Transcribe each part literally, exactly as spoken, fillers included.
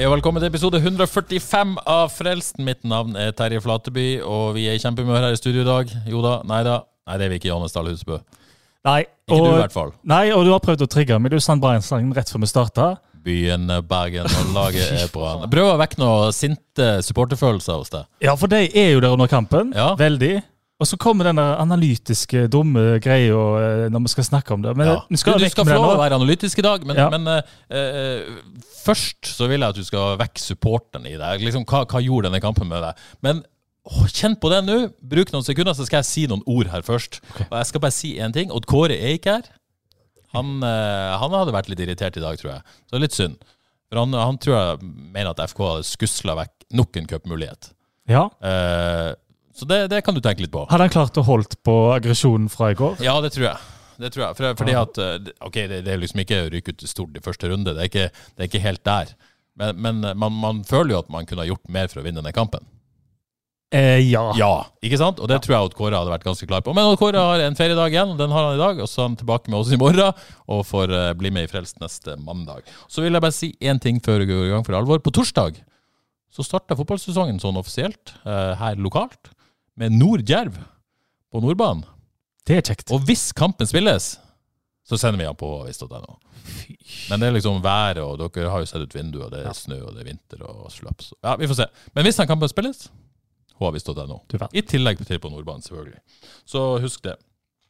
Hei og velkommen til episode one forty-five av Frelst. Mitt navn er Terje Flateby, og vi er i kjempemør her i studio i dag. Jo da, nei da. Nei, det er vi ikke, Johannes Dahl Husebø. Nei. Ikke og, du i hvert fall. Nei, og du har prøvd å trigge meg. Du sang bare en sang rett før vi startet. Byen, Bergen og laget er bra. Prøv å vekke noe sinte supporterfølelser hos deg. Ja, for de er jo der under kampen. Ja. Veldig. Og så kommer den der analytiske, dumme greia når vi skal snakke om det. Men Ja. du skal, du, du skal få lov å være analytisk i dag, men, Ja. men uh, uh, først så vil jeg at du skal vekke supporteren i deg. Liksom, hva, hva gjorde denne kampen med deg? Men åh, kjenn på det nå. Bruk noen sekunder, så skal jeg si noen ord her først. Okay. Og jeg skal bare si en ting. Odd Kåre er ikke her. Han, uh, han hadde vært litt irritert i dag, tror jeg. Så det er litt synd. For han, han tror jeg mener at F K hadde skuslet vekk nok en cupmulighet. Ja. Uh, så det, det kan du tenke litt på. Hadde han klart å holdt på aggresjonen fra i går? Ja, det tror jeg. Det tror jeg. For, fordi at, ok, det, det er liksom ikke å ryke ut stort i første runde. Det er ikke, det er ikke helt der. Men, men man, man føler jo at man kunne ha gjort mer for å vinne denne kampen. Eh, ja. Ja, ikke sant? Og det tror jeg Odd Kåre hadde vært ganske klar på. Men Odd Kåre har en feriedag igjen, og den har han i dag. Og så er han tilbake med oss i morgen, og får uh, bli med i Frelst neste mandag. Så vil jeg bare si en ting før vi går i gang for alvor. På torsdag så startet fotballsesongen sånn offisielt, uh, her lokalt, med Nord-Djerv på Nordbanen. Det er kjekt. Og hvis kampen spilles, så sender vi han på visst at det er noe. Men det er liksom været, og dere har jo sett ut vinduet, og det er snø, og det er vinter, og slaps. Ja, vi får se. Men hvis den kampen spilles, har visst at det er noe. I tillegg til på Nordbanen, selvfølgelig. Så husk det.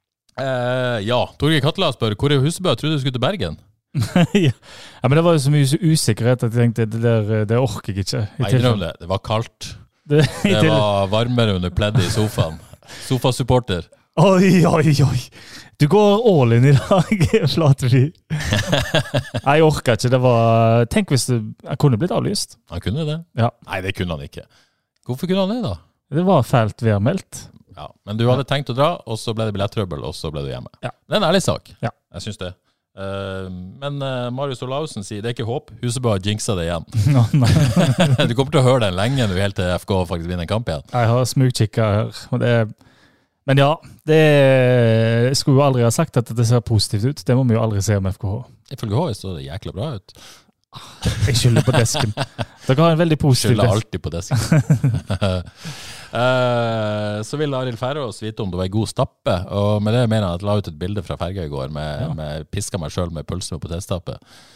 Eh, ja, Torgeir Katla spør, hvor er Husebø? Jeg trodde du skulle til Bergen. ja, men det var jo så mye usikkerhet at jeg tenkte, det, der, det orker jeg ikke. Nei, drøm det. Det var kaldt. Det, det var varmere under pleddet i sofaen. Sofasupporter. Oi, oi, oi. Du går all in i dag, Flateby. Nei, jeg orker ikke. Det var... Tenk hvis det jeg kunne blitt avlyst. Han kunne det? Ja. Nei, det kunne han ikke. Hvorfor kunne han det da? Det var fælt værmeldt. Ja, men du hadde tenkt å dra, og så ble det billettrøbbel, og så ble du hjemme. Ja. Det er en ærlig sak. Ja. Jeg synes det. Uh, men uh, Marius Olausen sier det er ikke håp. Husebø har jinxet det igjen. No, du kommer til å høre den lenge nå, helt til F K faktisk vinner en kamp igjen. Jeg har smugkikket her. Og det er, men ja, det er, jeg skulle jo aldri ha sagt at det ser positivt ut. Det må vi jo aldri se om F K H. Ifølge H så det jækla bra ut. Jeg skylder på desken. Dere har en veldig positiv desk. Skylder alltid på desken. uh, så vil Arild Færås vite om det var en god stappe, og med det mener jeg at jeg la ut et bilde fra Ferga i går med, ja. med piska meg selv med pølse med potetstappe.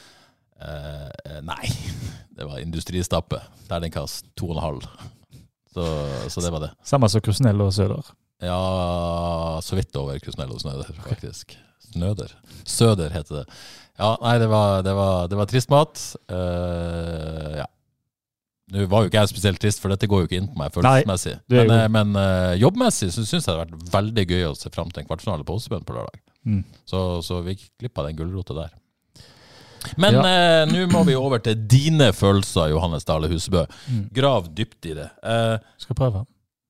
Uh, nei, det var industristappe. Der den kast to og en halv. Så, så det var det. Samme som Krusnell og Søder. Ja, så vidt over Krusnell og Snøder, faktisk. Snøder. Søder heter det. Ja, nei, det var, det var, det var trist mat. Uh, ja. Nå var jo ikke jeg spesielt trist, for dette går jo ikke inn på meg følelsesmessig. Men, uh, men uh, jobbmessig så synes jeg det har vært veldig gøy å se frem til en kvartfinale på Åsebøen på lørdag. Mm. Så, så vi klippet den gullrota der. Men ja. uh, nå må vi over til dine følelser, Johannes Dale Husebø. Mm. Grav dypt i det. Uh, Skal prøve.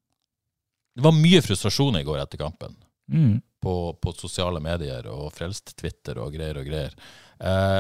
Det var mye frustrasjon i går etter kampen. Mm. På, på sosiale medier og frelst Twitter og greier og greier. Eh,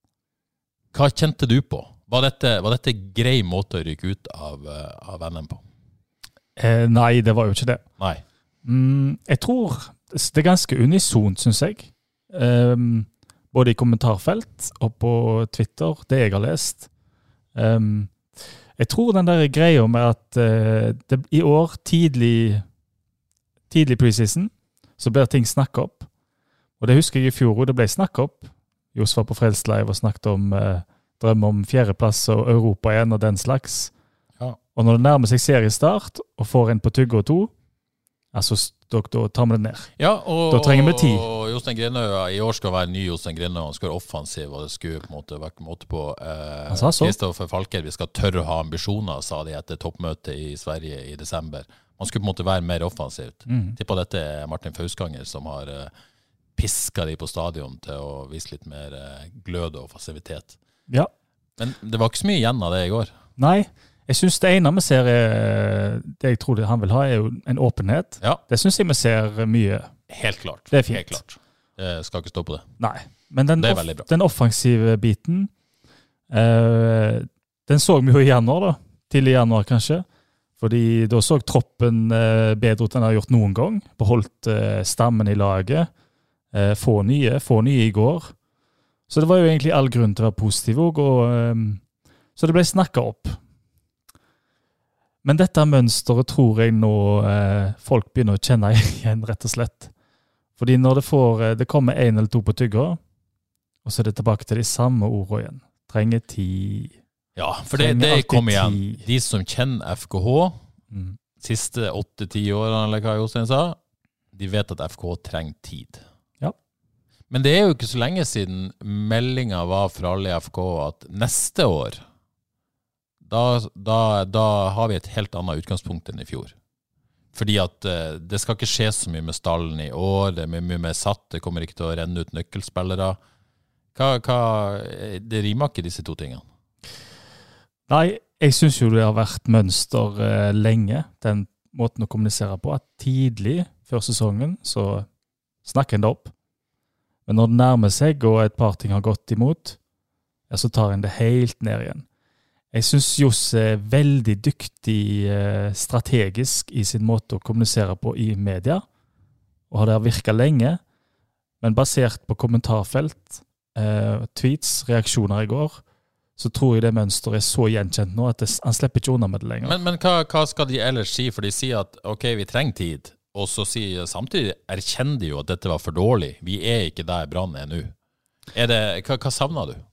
hva kjente du på? Var dette, var dette grei måte å ryke ut av, av N M på? Eh, nei, det var jo ikke det. Nei. Mm, jeg tror det er ganske unisont, synes jeg. Um, både i kommentarfelt og på Twitter, det jeg har lest. Um, jeg tror den der greia med at uh, det, i år, tidlig, tidlig preseason, så blir ting snakket opp. Og det husker jeg i fjor, og det ble snakket opp. Jos var på Frelst Live og snakket om eh, drøm om fjerdeplass og Europa igjen og den slags. Ja. Og når det nærmer seg seriestart og får en på tygge og to, altså, da, da tar vi det ned. Ja, og, da trenger vi tid. Og Jostein Grinøy, i år skal være ny Jostein Grinøy, han skal være offensiv, og det skulle på en måte vært måte på eh, Kristoffer Falker, vi skal tørre å ha ambisjoner, sa de etter toppmøtet i Sverige i desember. Man skulle på en måte være mer offensivt. Mm. Tippa dette er Martin Fauskanger som har uh, pisket de på stadion til å vise litt mer uh, glød og facilitet. Ja. Men det var ikke så mye igjen av det i går. Nei, jeg synes det ene vi ser er, det jeg tror han vil ha er jo en åpenhet. Ja. Det synes jeg vi ser mye. Helt klart. Det er fint. Helt klart. Jeg skal ikke stå på det. Nei, men den, det er off- veldig bra. Den offensive biten, uh, den så vi jo i januar da, til i januar kanskje. Fordi da så troppen eh, bedre ut enn den har gjort noen gang. Beholdt eh, stammen i laget. Eh, få nye, få nye i går. Så det var jo egentlig all grunn til å være positiv også. Og eh, Så det ble snakket opp. Men dette mønsteret tror jeg nå eh, folk begynner å kjenne igjen, rett og slett. Fordi når det, får, det kommer en eller to på tygga, og så er det tilbake til de samme ordene igjen. Trenger tid. Ja, for det, det kommer igjen. De som kjenner F K H, mm. siste åtte-ti årene, eller hva Jostein sa, de vet at F K H trenger tid. Ja. Men det er jo ikke så lenge siden meldingen var for alle i F K H at neste år, da, da, da har vi et helt annet utgangspunkt enn i fjor. Fordi at uh, det skal ikke skje så mye med stallen i år, det er mye, mye mer satt, det kommer ikke til å renne ut nøkkelspillere. Hva, hva, det rimer ikke disse to tingene. Nei, jeg synes jo det har vært mønster uh, lenge, den måten å kommunisere på, at tidlig før sesongen så snakker en det opp. Men når det nærmer seg, og et par ting har gått imot, ja, så tar en det helt ned igjen. Jeg synes Johs er veldig dyktig uh, strategisk i sin måte å kommunisere på i media, og har det virket lenge, men basert på kommentarfelt, uh, tweets, reaksjoner i går, så tror jeg det mønsteret er så gjenkjent nå at det, han slipper ikke unna med det lenger. Men, men hva, hva skal de ellers si? For de sier at ok, vi trenger tid, og så sier samtidig erkjenner de jo at dette var for dårlig. Vi er ikke der Brann er nå. Er det, hva, hva savner du?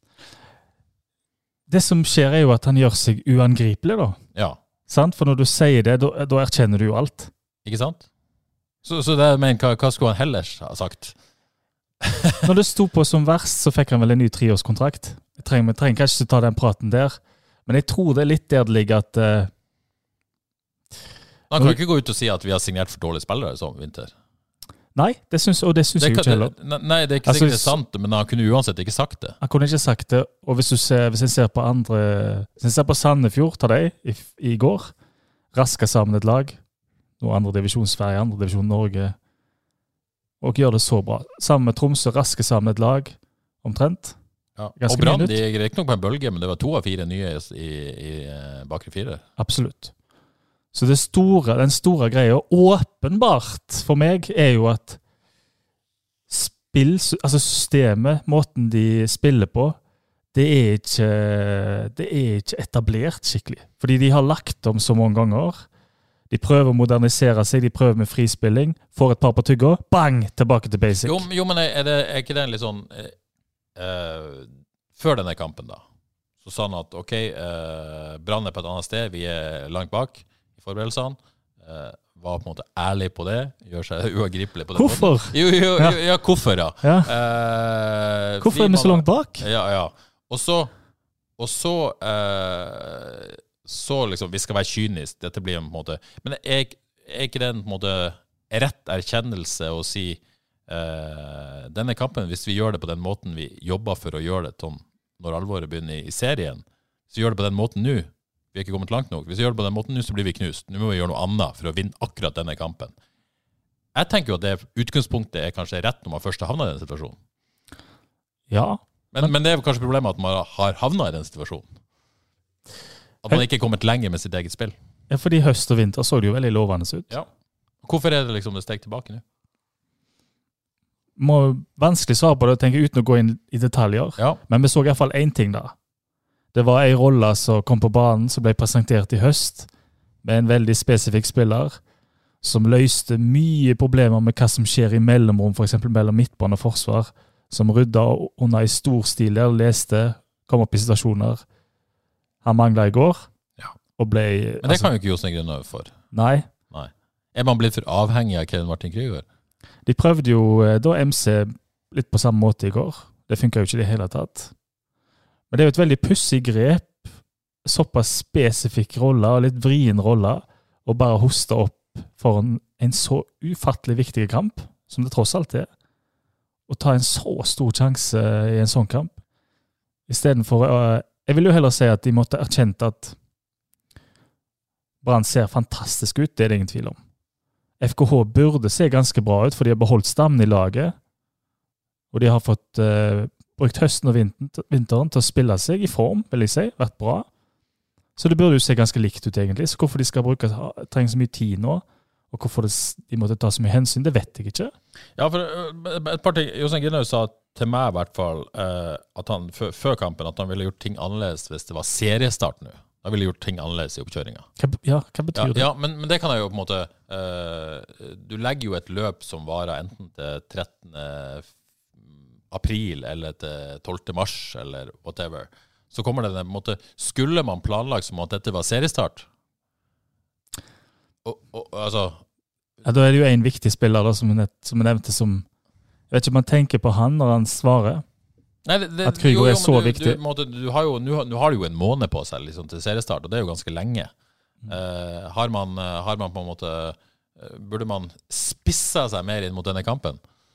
Det som skjer er jo at han gjør seg uangripelig da. Ja. Sant? For når du sier det, da, da erkjenner du jo alt. Ikke sant? Så, så det, men hva, hva skulle han heller ha sagt? Når det stod på som verst, så fikk han vel en ny treårskontrakt. Jeg trenger, jeg trenger kanskje ikke ta den praten der, men jeg tror det er litt der det ligger at... Uh, han kan ikke gå ut og si at vi har signert for dårlige spillere som vinter. Nei, det synes, og det synes det jeg jo ikke heller. Nei, det er ikke altså, sikkert det er sant, men han kunne uansett ikke sagt det. Han kunne ikke sagt det, og hvis du ser, hvis jeg ser på andre, hvis jeg ser på Sandefjord, ta deg, i, i går, raska sammen et lag, noe andre divisjon Sverige, andre divisjon Norge, og gjør det så bra. Sammen med Tromsø, raske sammen et lag, omtrent. Ja. Og Brann, de er ikke nok på en bølge, men det var to av fire nye i, i, i bakre fire. Absolutt. Så det store, den store greia, åpenbart for meg, er jo at spill, altså systemet, måten de spiller på, det er ikke, det er ikke etablert skikkelig. Fordi de har lagt om så mange ganger. De prøver å modernisere seg, de prøver med frispilling, får et par på tygga, bang, tilbake til basic. Jo, jo men er, det, er ikke det litt sånn, uh, før denne kampen da, så sa han at ok, uh, Brann er på et annet sted, vi er langt bak, forberedelsene, uh, var på en måte ærlig på det, gjør seg uangripelig på det. Hvorfor? Jo, jo, jo, ja, hvorfor da? Ja. Uh, hvorfor er vi så langt bak? Ja, ja. Og så, og så, uh, så liksom, vi skal være kynisk, dette blir en måte, men er, er ikke det en måte rett erkjennelse å si, uh, denne kampen, hvis vi gjør det på den måten vi jobber for å gjøre det, Tom, når alvoret begynner i, i serien, så gjør det på den måten nå, vi er ikke kommet langt nok. Hvis vi gjør det på den måten nå, så blir vi knust. Nå må vi gjøre noe annet for å vinne akkurat denne kampen. Jeg tenker jo at det utgangspunktet er kanskje rett når man først har havnet i den situasjonen. Ja. Men, men det er jo kanskje problemet at man har havnet i den situasjonen. At man ikke er kommet lenger med sitt eget spill. Ja, fordi høst og vinter så det jo veldig lovende ut. Ja. Hvorfor er det liksom det steg tilbake nå? Må vanskelig svare på det, tenker jeg, uten å gå inn i detaljer. Ja. Men vi så i hvert fall en ting da. Det var en rolle som kom på banen, som ble presentert i høst, med en veldig spesifikk spiller, som løste mye problemer med hva som skjer i mellomrom, for eksempel mellom midtbane og forsvar, som rydda under i stor stil der, leste, kom opp i situasjoner. Han manglet i går, ja. Og ble... Men det altså, kan jo ikke Jostein Grønne for. Nei. Nei. Er man blitt for avhengig av Kevin Martin Krüger? De prøvde jo da M C litt på samme måte i går. Det funker jo ikke i det hele tatt. Men det er jo et veldig pussig grep, såpass spesifikk rolle, og litt vrien rolle, og bare hoste opp for en, en så ufattelig viktig kamp, som det tross alt er, og ta en så stor sjanse i en sånn kamp. I stedet for, uh, jeg vil jo heller si at de måtte erkjent at Brann ser fantastisk ut, det er det ingen tvil om. F K H burde se ganske bra ut, for de har beholdt stammen i laget, og de har fått... Uh, brukt høsten og vinteren til å spille seg i form, vil jeg si, vært bra. Så det burde jo se ganske likt ut egentlig, så hvorfor de skal bruke, trenge så mye tid nå, og hvorfor det, de måtte ta så mye hensyn, det vet jeg ikke. Ja, for et par ting, Jostein Grinhaug sa til meg i hvert fall, eh, at han, før, før kampen, at han ville gjort ting annerledes hvis det var seriestart nå. Da ville gjort ting annerledes i oppkjøringa. Hva, ja, hva betyr ja, det? Ja, men, men det kan jeg jo på en måte, eh, du legger jo et løp som varer enten til trettende april, eller til tolvte mars, eller whatever. Så kommer det på en måte, skulle man planlagt som at dette var seriestart? Og, og, altså... Ja, da er det jo en viktig spiller da, som jeg nevnte som... Jeg vet ikke om man tenker på han når han svarer. Nei, det, det, at Krüger er så du, viktig. Du, måtte, du har jo, nå, nå har du jo en måned på seg liksom, til seriestart, og det er jo ganske lenge. Mm. Uh, har, man, har man på en måte... Uh, burde man spisse seg mer inn mot denne kampen?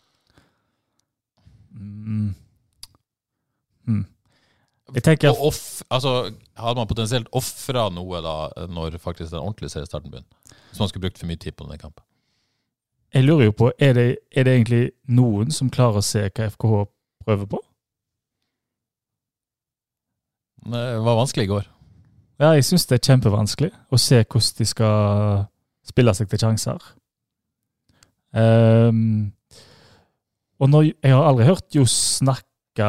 Mm. Mm. Jeg tenker... Og off, altså, hadde man potensielt offret noe da, når faktisk den ordentlige seriestarten begynner? Hvis man skulle brukt for mye tid på denne kampen? Jeg lurer jo på, er det, er det egentlig noen som klarer å se hva F K H prøver på? Det var vanskelig i går. Ja, jeg synes det er kjempevanskelig å se hvordan de skal spille seg til sjanser. Um, og når, jeg har aldri hørt jo snakke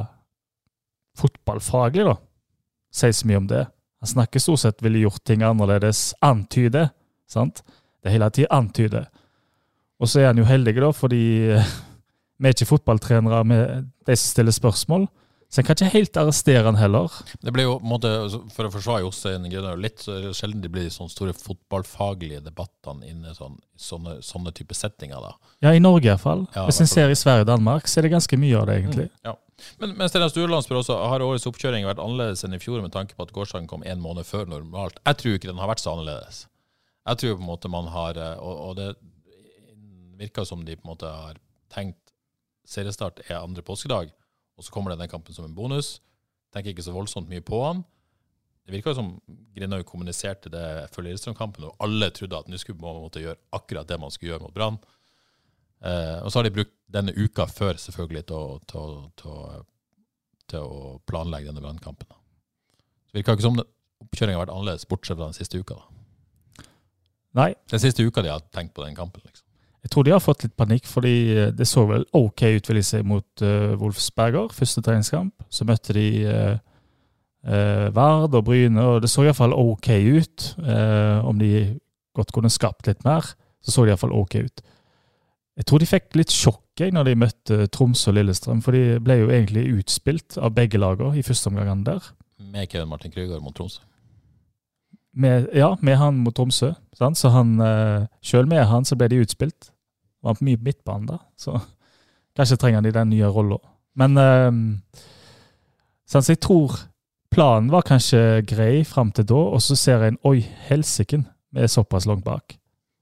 fotballfaglig da, sier så mye om det. Han snakker stort sett ville gjort ting annerledes, antyde, sant? Det er hele tiden antyde. Og så er han jo heldig da, fordi vi er ikke fotballtrenere med de som stiller spørsmål, så han kan ikke helt arrestere han heller. Det blir jo, på en måte, for å forsvare Jostein Grinhaug litt, så er det sjelden det blir sånne store fotballfaglige debattene inne i sånne, sånne, sånne type settinger da. Ja, i Norge i hvert fall. Ja, hvis en ser i Sverige og Danmark, så er det ganske mye av det egentlig. Mm, ja. Men, men Steinar Sturland spør også, har årets oppkjøring vært annerledes enn i fjor med tanke på at gårsdagen kom en måned før normalt? Jeg tror ikke den har vært så annerledes. Jeg tror på en måte man har, og, og det virker som de på en måte har tenkt seriestart er andre påskedag, og så kommer denne kampen som en bonus. Tenker ikke så voldsomt mye på han. Det virker som Grinhaug kommuniserte det før Lillestrøm-kampen, og alle trodde at nå skulle man måtte gjøre akkurat det man skulle gjøre mot Brann. Eh, og så har de brukt denne uka før selvfølgelig til, til, til, til å planlegge denne Brann-kampen. Det virker ikke som oppkjøringen har vært annerledes, bortsett fra den siste uka da. Nei. Den siste uka de har tenkt på den kampen, liksom. Jeg tror de har fått litt panikk, fordi det så vel ok ut vil jeg si mot uh, Wolfsberger, første treningskamp. Så møtte de uh, uh, Vard og Bryne, og det så i hvert fall ok ut. Uh, om de godt kunne skapt litt mer, så så de i hvert fall ok ut. Jeg tror de fikk litt sjokk når de møtte Tromsø og Lillestrøm, for de ble jo egentlig utspilt av begge lager i første omgangen der. Med Kevin Martin Krüger mot Tromsø. Med, ja, med han mot Tromsø. Sant? Så han, uh, selv med han så ble de utspilt. Det var mye midtbanen da, så kanskje trenger de den nye rollen. Men um, sånn, så jeg tror planen var kanskje grei frem til da, og så ser jeg en, oi, helsiken, vi er såpass langt bak.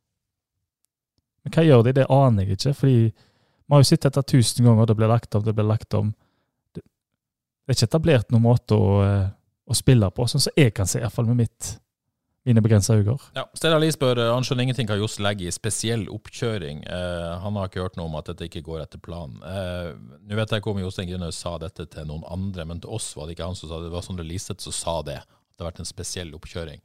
Men hva gjør de? Det aner jeg ikke, fordi vi har jo sett etter tusen ganger, det blir lagt om, det blir lagt om. Det, det er ikke etablert noen måte å, å spille på, sånn som jeg kan se, i hvert fall med mitt mine begrenset øyne. Ja, Steinar Lie spør, han skjønner ingenting hva Jost legger i spesiell oppkjøring. Eh, han har ikke hørt noe om at dette ikke går etter planen. Eh, nå vet jeg ikke om Jostein Grinhaug sa dette til noen andre, men til oss var det ikke han som sa det. Det var Sondre Liseth som sa det. At det har vært en spesiell oppkjøring.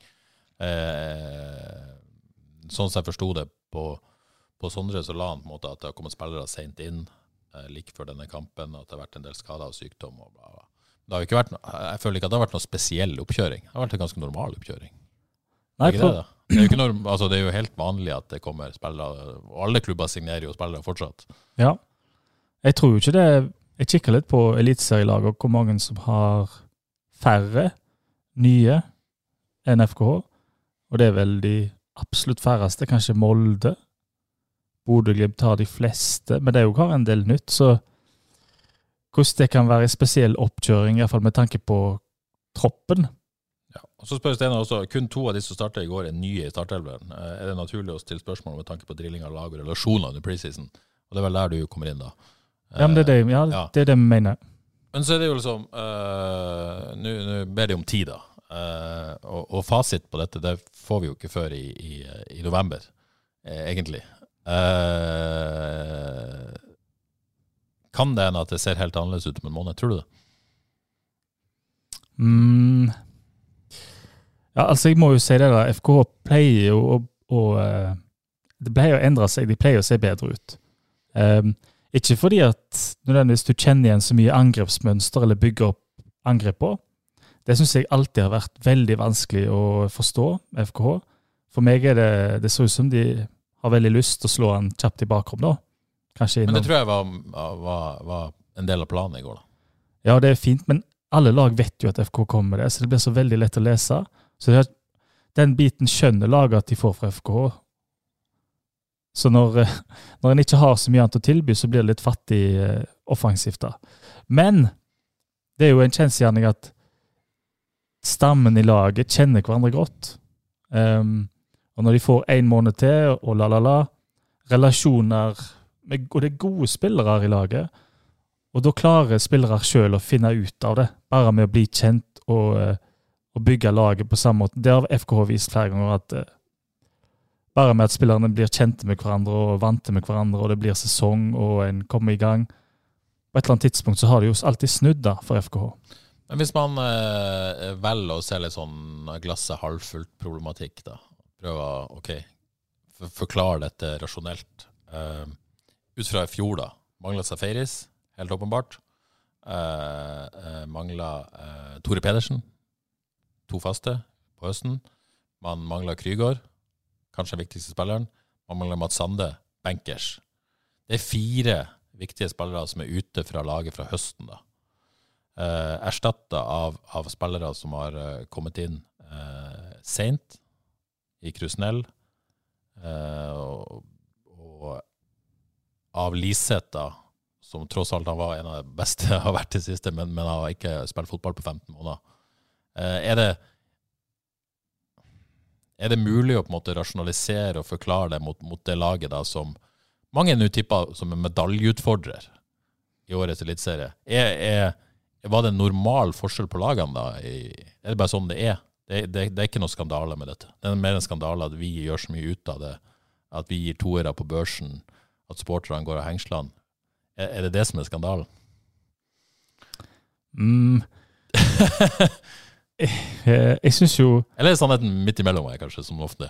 Eh, sånn som jeg forstod det på, på Sondre, så la han på en måte at det har kommet spillere sent inn, eh, like før denne kampen, at det har vært en del skader og sykdom. Og bla bla. Det har jo ikke vært no, jeg føler ikke at det har vært noe spesiell oppkjøring. Det har vært en ganske normal oppkjøring. Nei, det, det? Det, er jo ikke norm, altså det er jo helt vanlig at det kommer spillere, og alle klubber signerer jo spillere fortsatt. Ja, jeg tror jo ikke det. Jeg kikker litt på eliteserielaget, hvor mange som har færre nye enn F K H, og det er vel de absolutt færreste, kanskje Molde. Bodø/Glimt har de fleste, men det er jo har en del nytt, så hvordan det kan være en spesiell oppkjøring, i hvert fall med tanke på troppen. Ja, og så spør Steinar også, kun to av de som startet i går er nye i startelveren. Er det naturlig å stille spørsmål med tanke på drilling av lag og relasjoner under preseason? Og det er vel der du kommer inn da. Ja, men det er det, ja, ja. Det, er det vi mener. Men så er det jo liksom, uh, nå ber de om tid da. Uh, og, og fasit på dette, det får vi jo ikke før i, i, i november, eh, egentlig. Uh, kan det hende at det ser helt annerledes ut om en måned, tror du det? Mm. Ja, altså jeg må jo si det da, F K H pleier jo å, å uh, det pleier å endre seg, de pleier å se bedre ut. Um, ikke fordi at nødvendigvis du kjenner igjen så mye angrepsmønster eller bygger opp angrep på. Det synes jeg alltid har vært veldig vanskelig å forstå, F K H. For meg er det, det så ut som de har veldig lyst til å slå han kjapt i bakrom da. Kanskje innom. Men det tror jeg var, var, var en del av planen i går da. Ja, det er fint, men alle lag vet jo at F K kommer med det, så det blir så veldig lett å lese. Så det er, den biten skjønner laget at de får fra F K H. Så når, når en ikke har så mye annet å tilby, så blir det litt fattig eh, offensivt da. Men det er jo en kjensgjerning at stammen i laget kjenner hverandre godt. Um, og når de får en måned til, og la la la, relasjoner, med, og det er gode spillere i laget, og da klarer spillere selv å finne ut av det, bare med å bli kjent og, og bygge laget på samme måte. Det har F K H vist flere ganger at bare med at spillerne blir kjente med hverandre og vante med hverandre, og det blir sesong, og en kommer i gang, på et eller annet tidspunkt så har det jo alltid snudd da for F K H. Men hvis man eh, velger å se litt sånn glasset halvfullt problematikk da, prøver, ok, for, forklare dette rasjonelt. Uh, ut fra i fjor da, manglet Safaris, helt åpenbart. Uh, uh, manglet uh, Tore Pedersen, to faste på høsten. Man manglet Krygård, kanskje den viktigste spilleren. Man mangler Mats Sande, bankers. Det er fire viktige spillere som er ute fra laget fra høsten da. Uh, erstattet av, av spillere som har uh, kommet inn uh, sent i Krusnell uh, og, og av Liseth da, som tross alt han var en av de beste har vært til siste, men, men han har ikke spilt fotball på femten måneder. Uh, er det er det mulig å på en måte rasjonalisere og forklare det mot, mot det laget da, som mange nå tipper som en medaljeutfordrer i årets elitserie? Er, er Var det en normal forskjell på lagene da? Er det bare sånn det er? Det, det, det er ikke noe skandale med dette. Det er mer en skandale at vi gjør så mye ut av det, at vi gir toere på børsen, at sporterne går av hengsland. Er, er det det som er skandalen? Mm. jeg, jeg synes jo... Eller er det sannheten midt imellom meg, kanskje, som ofte?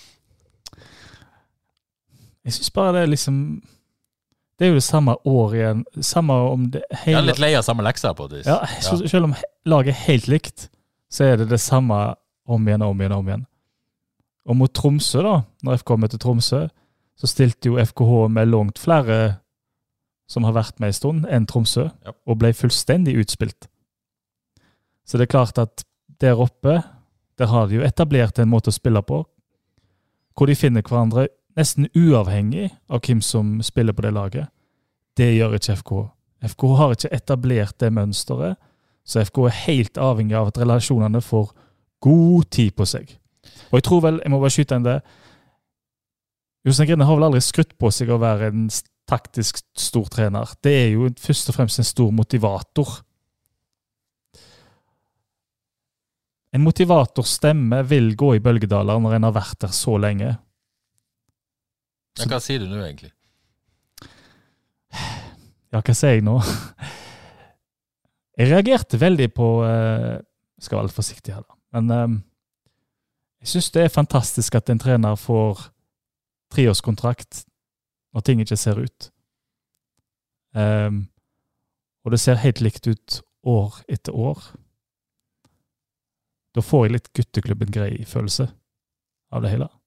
Jeg synes bare det er liksom... Det er jo det samme år igjen, samme om det hele... Jeg er litt lei av samme lekser på det. Ja, så, ja. Selv om laget er helt likt, så er det det samme om igjen, om igjen, om igjen. Og mot Tromsø da, når F K H møtte Tromsø, så stilte jo F K H med langt flere som har vært med i stund enn Tromsø, ja. Og ble fullstendig utspilt. Så det er klart at der oppe, der har de jo etablert en måte å spille på, hvor de finner hverandre nesten uavhengig av hvem som spiller på det laget. Det gjør ikke F K H. F K H har ikke etablert det mønsteret, så F K H er helt avhengig av at relasjonene får god tid på seg. Og jeg tror vel, jeg må bare skyte inn det, Jostein Grinde har vel aldri skrutt på seg å være en taktisk stor trener. Det er jo først og fremst en stor motivator. En motivatorstemme vil gå i bølgedaler når en har vært der så lenge. Så, hva sier du nå egentlig? Ja, hva sier jeg nå? Jeg reagerte veldig på, jeg skal være litt forsiktig her da, men um, jeg synes det er fantastisk at en trener får treårskontrakt når ting ikke ser ut. Um, og det ser helt likt ut år etter år. Da får jeg litt gutteklubben grei følelse av det hele.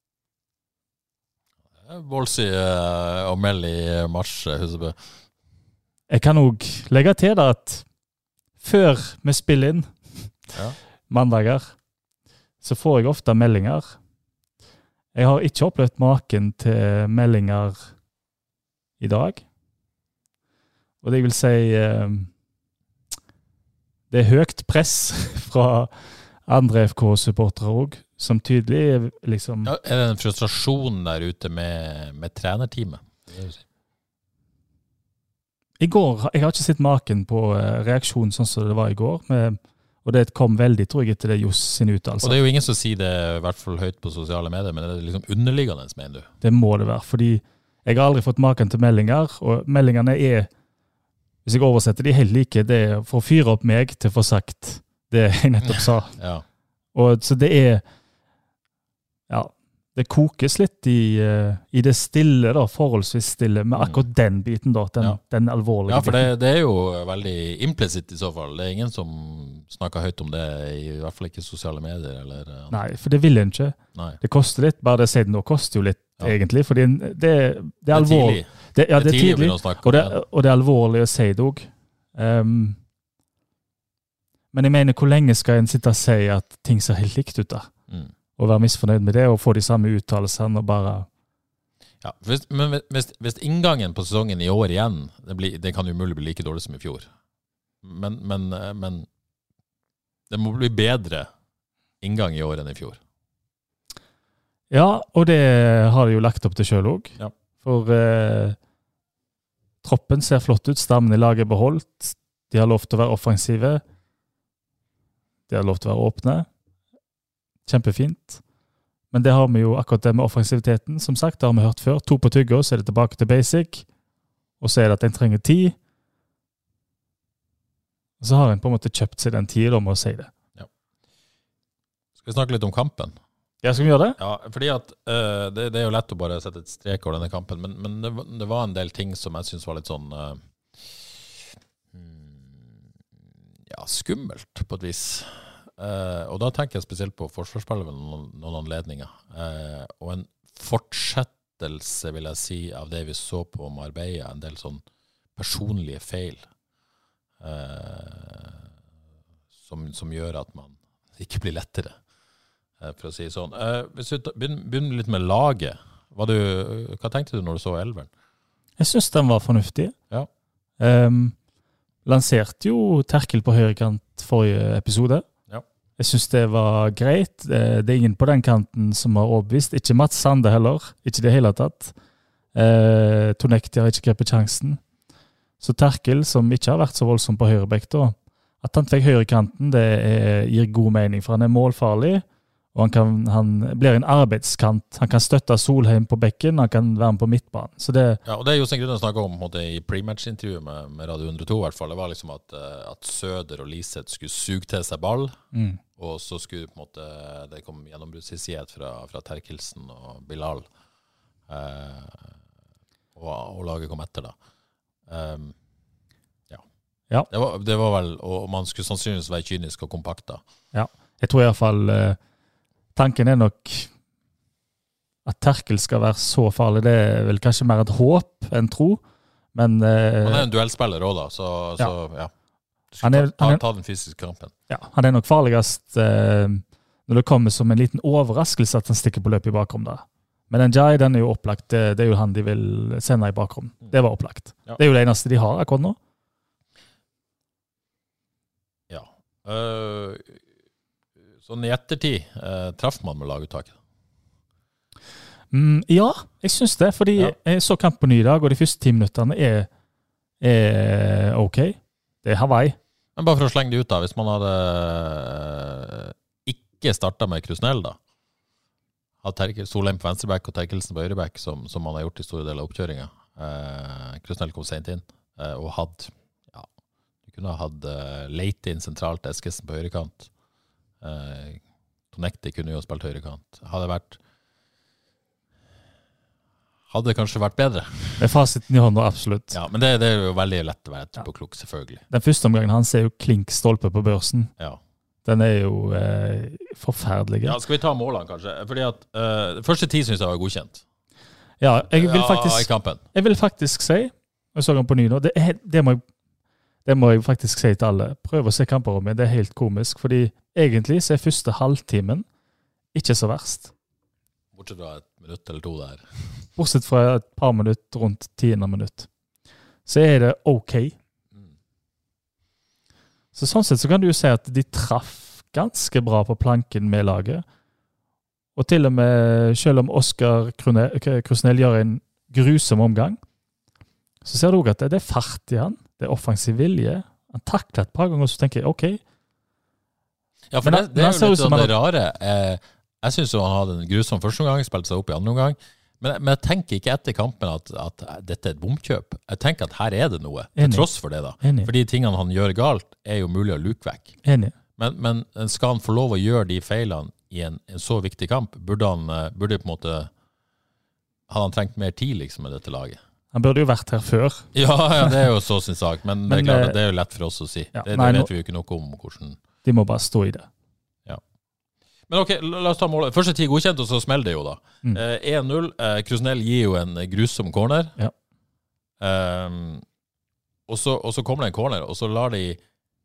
Bolsi uh, og Mell i mars, Husebø. Jeg kan også legge til da at før vi spiller inn ja. mandager, så får jeg ofte meldinger. Jeg har ikke opplevd maken til meldinger i dag. Og det vil si uh, det er høyt press fra andre F K-supportere også, som tydelig er liksom... Ja, er det en frustrasjon der ute med, med trenerteamet? I går, jeg har ikke sett maken på reaksjonen sånn som det var i går, med, og det kom veldig, tror jeg, etter det Johs sin uttalelse. Og det er jo ingen som sier det i hvert fall høyt på sosiale medier, men det er liksom underliggende, mener du? Det må det være, fordi jeg har aldri fått maken til meldinger, og meldingene er, hvis jeg oversetter de helt like, det er for å fyre opp meg til å få sagt det jeg nettopp sa. Ja. Og så det er, ja, det kokes litt i, uh, i det stille, da, forholdsvis stille, med akkurat den biten, da, den, Ja. den alvorlige Ja, for biten. det, det er jo veldig implisitt i så fall. Det er ingen som snakker høyt om det, i hvert fall ikke i sosiale medier. Eller, uh, Nei, for det vil en ikke. nei. Det koster litt, bare det å si det nå koster jo litt, Ja. egentlig, fordi det, det, er Det er alvorlig. tidlig. Det, ja, det er tidlig å tidlig, begynne å snakke og om det, det. og det er alvorlig å si det også. Um, men jeg mener, hvor lenge skal en sitte og si at ting ser helt likt ut da? Mm. Og være misfornøyd med det, og få de samme uttalelsene, og bare... Ja, hvis, men hvis, hvis inngangen på sesongen i år igjen, det, blir, det kan jo mulig bli like dårlig som i fjor. Men, men, men det må bli bedre inngang i år enn i fjor. Ja, og det har de jo lagt opp til selv også. Ja. For eh, troppen ser flott ut, stammen i laget er beholdt, de har lov til å være offensive, de har lov til å være åpne. Kjempefint. Men det har vi jo akkurat det med offensiviteten. Som sagt, det har vi hørt før. To på tygger, så er det tilbake til basic. Og så er det at en trenger tid. Og så har en på en måte kjøpt seg den tiden om å si det. Ja. Skal vi snakke litt om kampen? Ja, skal vi gjøre det? Ja, fordi at uh, det, det er jo lett å bare sette et strek over denne kampen, men, men det, det var en del ting som jeg synes var litt sånn uh, ja, skummelt på et vis. Uh, og da tenker jeg spesielt på forsvarsspillet ved noen, noen anledninger. Uh, og en fortsettelse, vil jeg si, av det vi så på Marbella, en del sånn personlige feil uh, som, som gjør at man ikke blir lettere, uh, for å si sånn. Uh, hvis vi begynner, begynner litt med laget, hva, du, hva tenkte du når du så elveren? Jeg synes den var fornuftig. Ja. Um, lanserte jo Terkel på høyrekant forrige episode. Jeg synes det var greit. Det er ingen på den kanten som har overbevist. Ikke Mats Sande heller. Ikke det hele tatt. Eh, Tonekti har ikke grepet sjansen. Så Terkel, som ikke har vært så voldsom på høyrebekk da, at han fikk høyrekanten, det er, gir god mening, for han er målfarlig, og han, kan, han blir en arbeidskant. Han kan støtte Solheim på bekken, han kan være med på midtbanen. Så det, ja, og det er jo sånn grunn å snakke om måte, i pre-match-intervjuet med, med Radio hundre og to i hvert fall. Det var liksom at, at Søder og Liseth skulle suge til seg ball, mm. og så skulle på en måte, det kom gjennombruddshissighet fra, fra Terkelsen og Bilal, eh, og, og laget kom etter da. Um, ja. ja. Det var, det var vel, og man skulle sannsynligvis være kynisk og kompakt da. Ja, jeg tror i hvert fall eh, tanken er nok at Terkel skal være så farlig. Det er vel kanskje mer et håp enn tro, men... Eh, han er en duellspiller også da, så ja. Så, ja. Du skal er, ta, er, ta den fysiske kampen. Ja, han er nok farligast eh, når det kommer som en liten overraskelse at han stikker på løp i bakrom da. Men den Jai, den er jo opplagt. Det, det er jo han de vil sende i bakrom. Det var opplagt. Ja. Det er jo det eneste de har akkurat nå. Ja. Uh, sånn i ettertid, uh, traff man med laguttaket? Mm, ja, jeg synes det, fordi ja. Jeg så kamp på ny dag, og de første ti minutterne er, er ok. Det er Hawaii. Men bare for å slenge det ut da, hvis man hadde uh, ikke startet med Krusnell da, hadde Solheim på venstreback og Terkelsen på høyreback, som, som man har gjort i store deler av oppkjøringen. Uh, Krusnell kom sent inn, uh, og hadde, ja, du kunne ha hatt uh, Leite inn sentralt, Eskesen på høyrekant. Uh, Tonekti kunne jo spilt høyrekant. Hadde vært hadde det kanskje vært bedre. Det er fasiten i hånden, absolutt. Ja, men det, det er jo veldig lett å være etterpåklok, selvfølgelig. Den første omgangen hans er jo klink stolpe på børsen. Ja. Den er jo eh, forferdelig. Ja, skal vi ta målene kanskje? Fordi at uh, første tid synes jeg var godkjent. Ja, jeg vil faktisk, ja, i kampen. Jeg vil faktisk si, jeg så den på ny nå, det, er, det, må jeg, det må jeg faktisk si til alle. Prøv å se kamper om meg, det er helt komisk, fordi egentlig så er første halvtimen ikke så verst. Bortsett fra et minutt eller to der. Bortsett fra et par minutter rundt tiende minutt. Så er det ok. Mm. Så sånn sett så kan du jo si at de traff ganske bra på planken med laget. Og til og med, selv om Oskar Krusnell gjør en grusom omgang, så ser du også at det er fart i han, det er offensiv vilje. Han takler et par ganger, og så tenker jeg, ok. Ja, for men, det, det er jo litt sånn det rare. Eh, Jeg synes jo han hadde en grusom første omgang, spilte seg opp i andre omgang, men, men jeg tenker ikke etter kampen at, at dette er et bomkjøp. Jeg tenker at her er det noe, til Enig. tross for det da. Enig. For de tingene han gjør galt er jo mulig å luke vekk. Enig. Men, men skal han få lov å gjøre de feilene i en, en så viktig kamp, burde han burde på en måte hadde han trengt mer tid liksom med dette laget. Han burde jo vært her før. Ja, ja det er jo så sin sak, men, men det er klart at det er jo lett for oss å si. Ja, det, nei, det vet nå, vi jo ikke noe om hvordan... De må bare stå i det. Ja. Men ok, la oss ta målet. Første tid godkjent, og så smeller det jo da. Mm. Eh, en null, eh, Krusnell gir jo en grusom corner. Ja. Um, og, så, og så kommer det en corner, og så lar de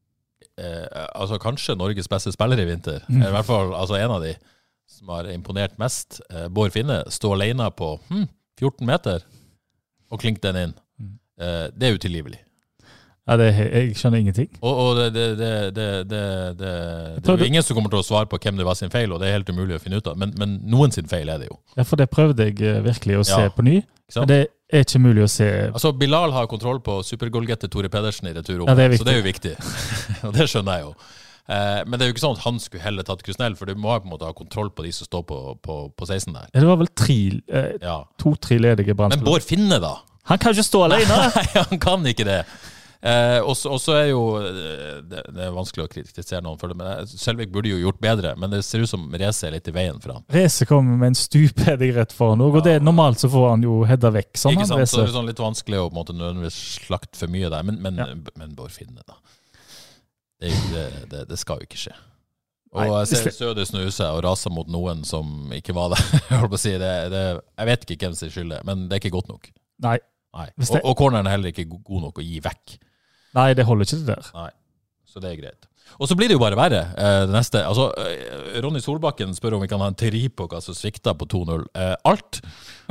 eh, altså kanskje Norges beste spiller i vinter, mm. i hvert fall altså en av de som har imponert mest, eh, Bård Finne, stå alene på hm, fjorten meter og klink den inn. Mm. Eh, det er utilgivelig. Ja, det, jeg skjønner ingenting. Og, og det, det, det, det, det, det, det er jo ingen som kommer til å svare på hvem det var sin feil, og det er helt umulig å finne ut av, men, men noen sin feil er det jo. Ja, for det prøvde jeg virkelig å se ja. På ny, men det er ikke mulig å se. Altså, Bilal har kontroll på supergoalgettet Tore Pedersen i returrommet, ja, så det er jo viktig. Og det skjønner jeg jo. Eh, men det er jo ikke sånn at han skulle heller tatt Krusnell, for du må på en måte ha kontroll på de som står på, på, på seksten der. Ja, det var vel tre, eh, ja. to-tre ledige brannspillere. Men Bård Finne da? Han kan ikke stå alene! Nei, han kan ikke det. Eh, og så er jo, det, det er vanskelig å kritisere noen for det, men Selvik burde jo gjort bedre, men det ser ut som Reze er litt i veien for han. Reze kommer med en stupedig rett for han, og ja. Det normalt så får han jo hedda vekk. Sånn ikke sant, han, så er det sånn litt vanskelig å på en måte nødvendigvis slakt for mye der, men, men, ja. men Bård Finne da. Det, det, det, det skal jo ikke skje. Og jeg ser Søder snuse og raser mot noen som ikke var der. Jeg, holdt på å si, det, det, jeg vet ikke hvem som skylder, men det er ikke godt nok. Nei. Nei. Og, og corneren er heller ikke god nok å gi vekk. Nei, det holder ikke det der. Nei, så det er greit. Og så blir det jo bare verre, eh, det neste. Altså, eh, Ronny Solbakken spør om vi kan ha en teori på hva som svikter på to null. Eh, alt?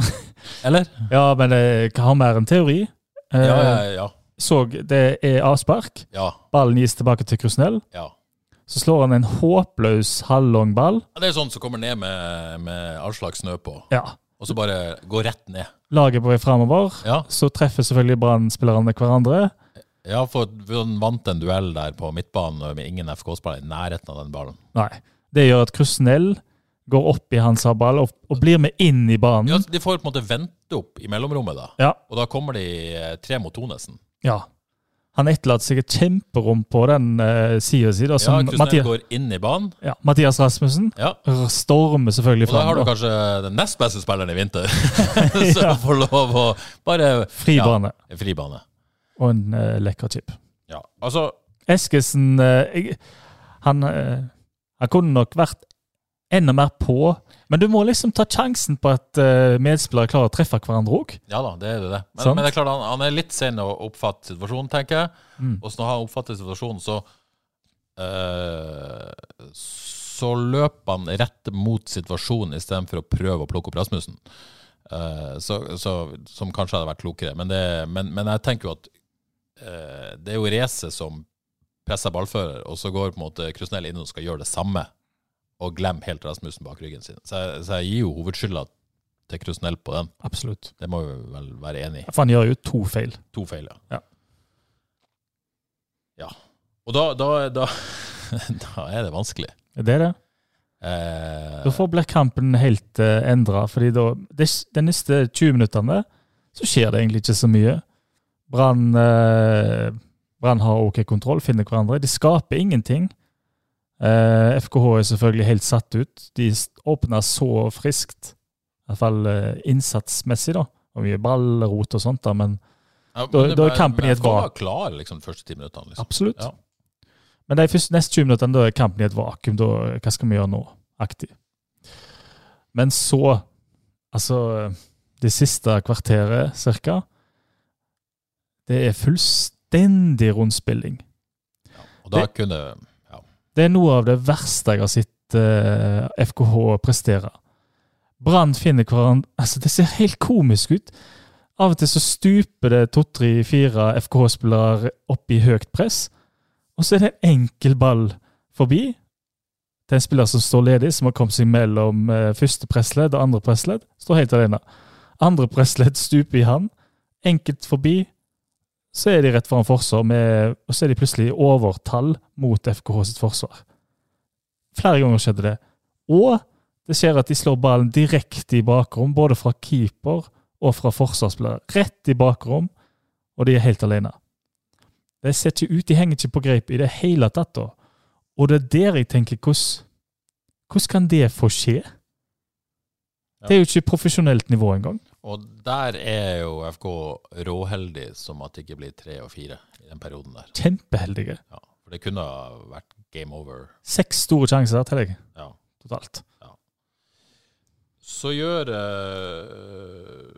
Eller? Ja, men jeg har mer en teori. Eh, ja, ja, ja. Så det er avspark. Ja. Ballen gis tilbake til Krusnell. Ja. Så slår han en håpløs halvlang ball. Ja, det er sånn som kommer ned med, med all slags snø på. Ja. Og så bare går rett ned. Laget på vei fremover. Ja. Så treffer selvfølgelig Brann-spillerne hverandre. Ja, for vi vant en duell der på midtbanen med ingen F K-spillere i nærheten av den ballen. Nei. Det gjør at Krusnell går opp i hans ball og, og blir med inn i banen. Ja, de får på en måte vente opp i mellomrommet da. Ja. Og da kommer de tre mot to nesten. Ja. Han etterlater seg et kjemperom på den uh, siden sin. Ja, Krusnell går inn i banen. Ja, Mathias Rasmussen ja. stormer selvfølgelig frem. Og da har du kanskje den nest beste spilleren i vinter. Så ja. får lov å bare... Fri bane. Ja, fri bane. Og en uh, lekker chip. Ja, altså... Eskesen, uh, jeg, han, uh, han kunne nok vært enda mer på, men du må liksom ta sjansen på at uh, medspillere klarer å treffe hverandre også. Ja da, det er det. Men, men det er klart, han, han er litt sen å oppfatte situasjonen, tenker jeg. Mm. Og så når han oppfatter situasjonen, så uh, så løper han rett mot situasjonen i stedet for å prøve å plukke opp Rasmussen. Uh, så, så, som kanskje hadde vært klokere. Men, det, men, men jeg tenker jo at uh, det er jo Reze som presser ballfører, og så går på en måte Krusnell inn og skal gjøre det samme. Og glem helt Rasmussen bak ryggen sin. Så jeg, så jeg gir jo hovedskylda til Krusnell på den. Absolutt. Det må vi vel være enig i. For han gjør jo to feil. To feil, ja. Ja. Ja. Og da, da, da, da er det vanskelig. Det er det. Eh, da får kampen helt uh, endret, fordi da, det, de neste tjue minutterne så skjer det egentlig ikke så mye. Brann, uh, Brann har ok kontroll, finner hverandre. De skaper ingenting. Uh, F K H er selvfølgelig helt satt ut. De åpner så friskt, i hvert fall uh, innsatsmessig da, og mye ballrot og sånt da, men, ja, men da, det, da er kampen men, i et vakuum. F K H var klar liksom, de første ti minutterne. Liksom. Absolutt. Ja. Men de første neste tjue minutterne, da er kampen i et vakuum, da, hva skal vi gjøre nå? Aktiv. Men så, altså, det siste kvarteret, cirka, det er fullstendig rundspilling. Ja, og da det, kunne... Det er noe av det verste jeg har sett uh, F K H prestere. Brann finner hverandre... Altså, det ser helt komisk ut. Av og til så stuper det to, tre, fire F K H-spillere opp i høyt press, og så er det en enkel ball forbi til en spiller som står ledig, som har kommet seg mellom uh, første pressledd og andre pressledd, står helt alene. Andre pressledd stuper i han, enkelt forbi, så er de rett foran forsvar, med, og så er de plutselig i overtall mot F K H sitt forsvar. Flere ganger skjedde det. Og det skjer at de slår ballen direkte i bakrom, både fra keeper og fra forsvarsspillere. Rett i bakrom, og de er helt alene. Det ser ikke ut, de henger ikke på greip i det hele tatt da. Og det er der jeg tenker, hvordan, Hvordan kan det få skje? Ja. Det er jo ikke profesjonelt nivå engang. Og der er jo F K råheldig som at det ikke blir tre og fire i den perioden der. Kjempeheldige. Ja, for det kunne ha vært game over. Seks store sjanser til deg, ja. totalt. Ja. Så gjør uh,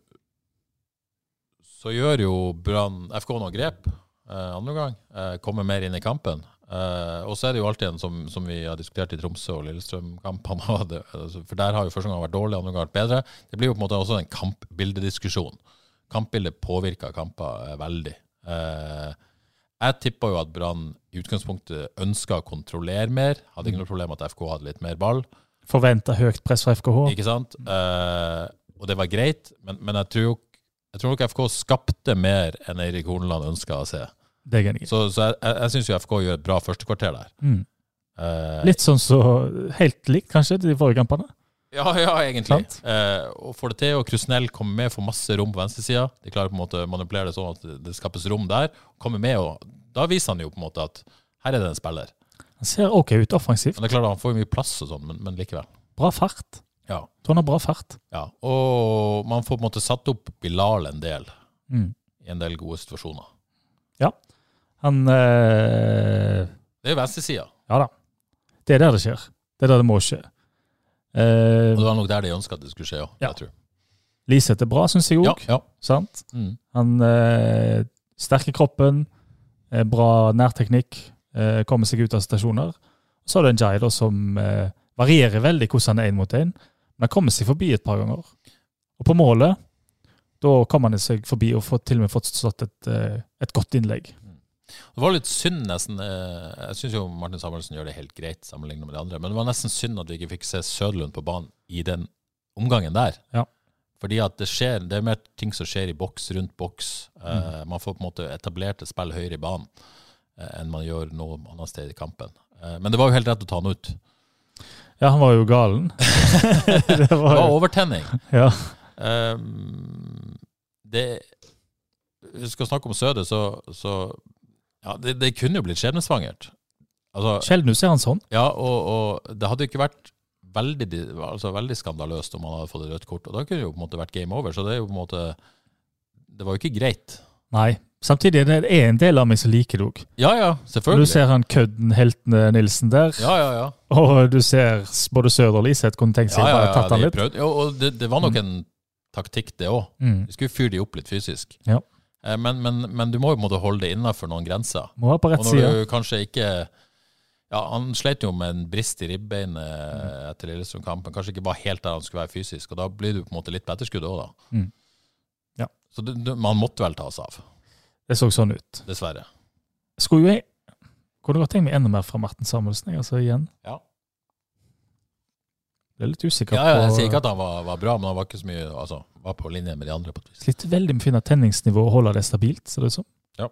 så gjør jo Brann F K noen grep uh, andre gang, uh, kommer mer inn i kampen. Uh, og så er det jo alltid en som, som vi har diskutert i Tromsø og Lillestrøm-kampene, for der har jo første gang vært dårlig, andre gang vært bedre. Det blir jo på en måte også en kampbildediskusjon. Kampbildet påvirker kamper uh, veldig. Uh, jeg tipper jo at Brann i utgangspunktet ønsker å kontrollere mer. Hadde ikke noe problem at F K hadde litt mer ball. Forventet høyt press fra F K H. Ikke sant? Uh, og det var greit, men, men jeg tror jo jeg tror nok F K skapte mer enn Eirik Horneland ønsket å se. Det er genialt. Så, så jeg, jeg synes jo F K gjør et bra første kvarter der. Mm. Uh, Litt sånn så helt likt kanskje til de forrige kampene. Ja, ja, egentlig. Uh, og får det til, og Krusnell kommer med, får masse rom på venstresiden. De klarer på en måte å manipulere det sånn at det skapes rom der. Kommer med, og da viser han jo på en måte at her er det en spiller. Han ser ok ut offensivt. Men det er klart at han får mye plass og sånn, men, men likevel. Bra fart. Ja. Så han har bra fart. Ja, og man får på en måte satt opp Bilal en del mm. i en del gode situasjoner. Ja, han... Eh... Det er venstresiden. Ja da, det er der det skjer. Det er der det må skje. Eh... Og det var nok der de ønsket at det skulle skje, også, ja. jeg tror. Liseth er bra, synes jeg også. Ja, ja. Sant? Mm. Han eh, sterker kroppen, eh, bra nærteknikk, eh, kommer seg ut av stasjoner. Så er det en Jai da, som eh, varierer veldig hvordan han er inn mot en. Men han kommer seg forbi et par ganger. Og på målet, da kommer han seg forbi og får til og med fått stått et, et godt innlegg. Det var litt synd nesten. Jeg synes jo Martin Samuelsen gjør det helt greit sammenlignet med de andre, men det var nesten synd at vi ikke fikk se Søderlund på banen i den omgangen der. Ja. Fordi at det skjer, det er mer ting som skjer i boks, rundt boks. Mm. Man får på en måte etablert et spill høyere i banen enn man gjør noe annet sted i kampen. Men det var jo helt rett å ta han ut. Ja, han var jo galen. det, var, det var overtenning. Ja. Um, det, hvis vi skal snakke om Søder, så, så ja, det, det kunne jo blitt skjebnesvangert. Altså, Sjelden du ser han sånn. Ja, og, og det hadde jo ikke vært veldig, altså, veldig skandaløst om han hadde fått et rødt kort, og da kunne det jo på en måte vært game over, så det er jo på en måte, det var jo ikke greit. Nei. Samtidig det er en del av meg som liker det også. Ja, ja, selvfølgelig. Du ser han kødden Heltene Nilsen der. Ja, ja, ja. Og du ser både Søder og Liseth kunne tenkt seg ja, ja, ja, bare tatt han litt. Ja, og det, det var nok en taktikk det også. Mm. Vi skulle fyre de opp litt fysisk. Ja. Men, men, men du må jo på en måte holde det innenfor noen grenser. Må være på rett side. Og når side. du kanskje ikke... Ja, han slet jo med en brist i ribbeinet mm. etter Lillestrøm-kampen. Kanskje ikke bare helt der han skulle være fysisk, og da blir du på en måte litt på etterskudd også da. Mm. Ja. Så det, det, man måtte vel ta seg av. Det så sånn ut. Dessverre. Skulle jo jeg... Kunne godt tenke meg enda mer fra Martin Samuelsen, altså igjen. Ja. Jeg er litt usikker ja, ja, jeg på... sier ikke at han var, var bra, men han var ikke så mye, altså, var på linje med de andre på et vis. Litt veldig med finne tenningsnivå og holde det stabilt, så det er sånn. Ja.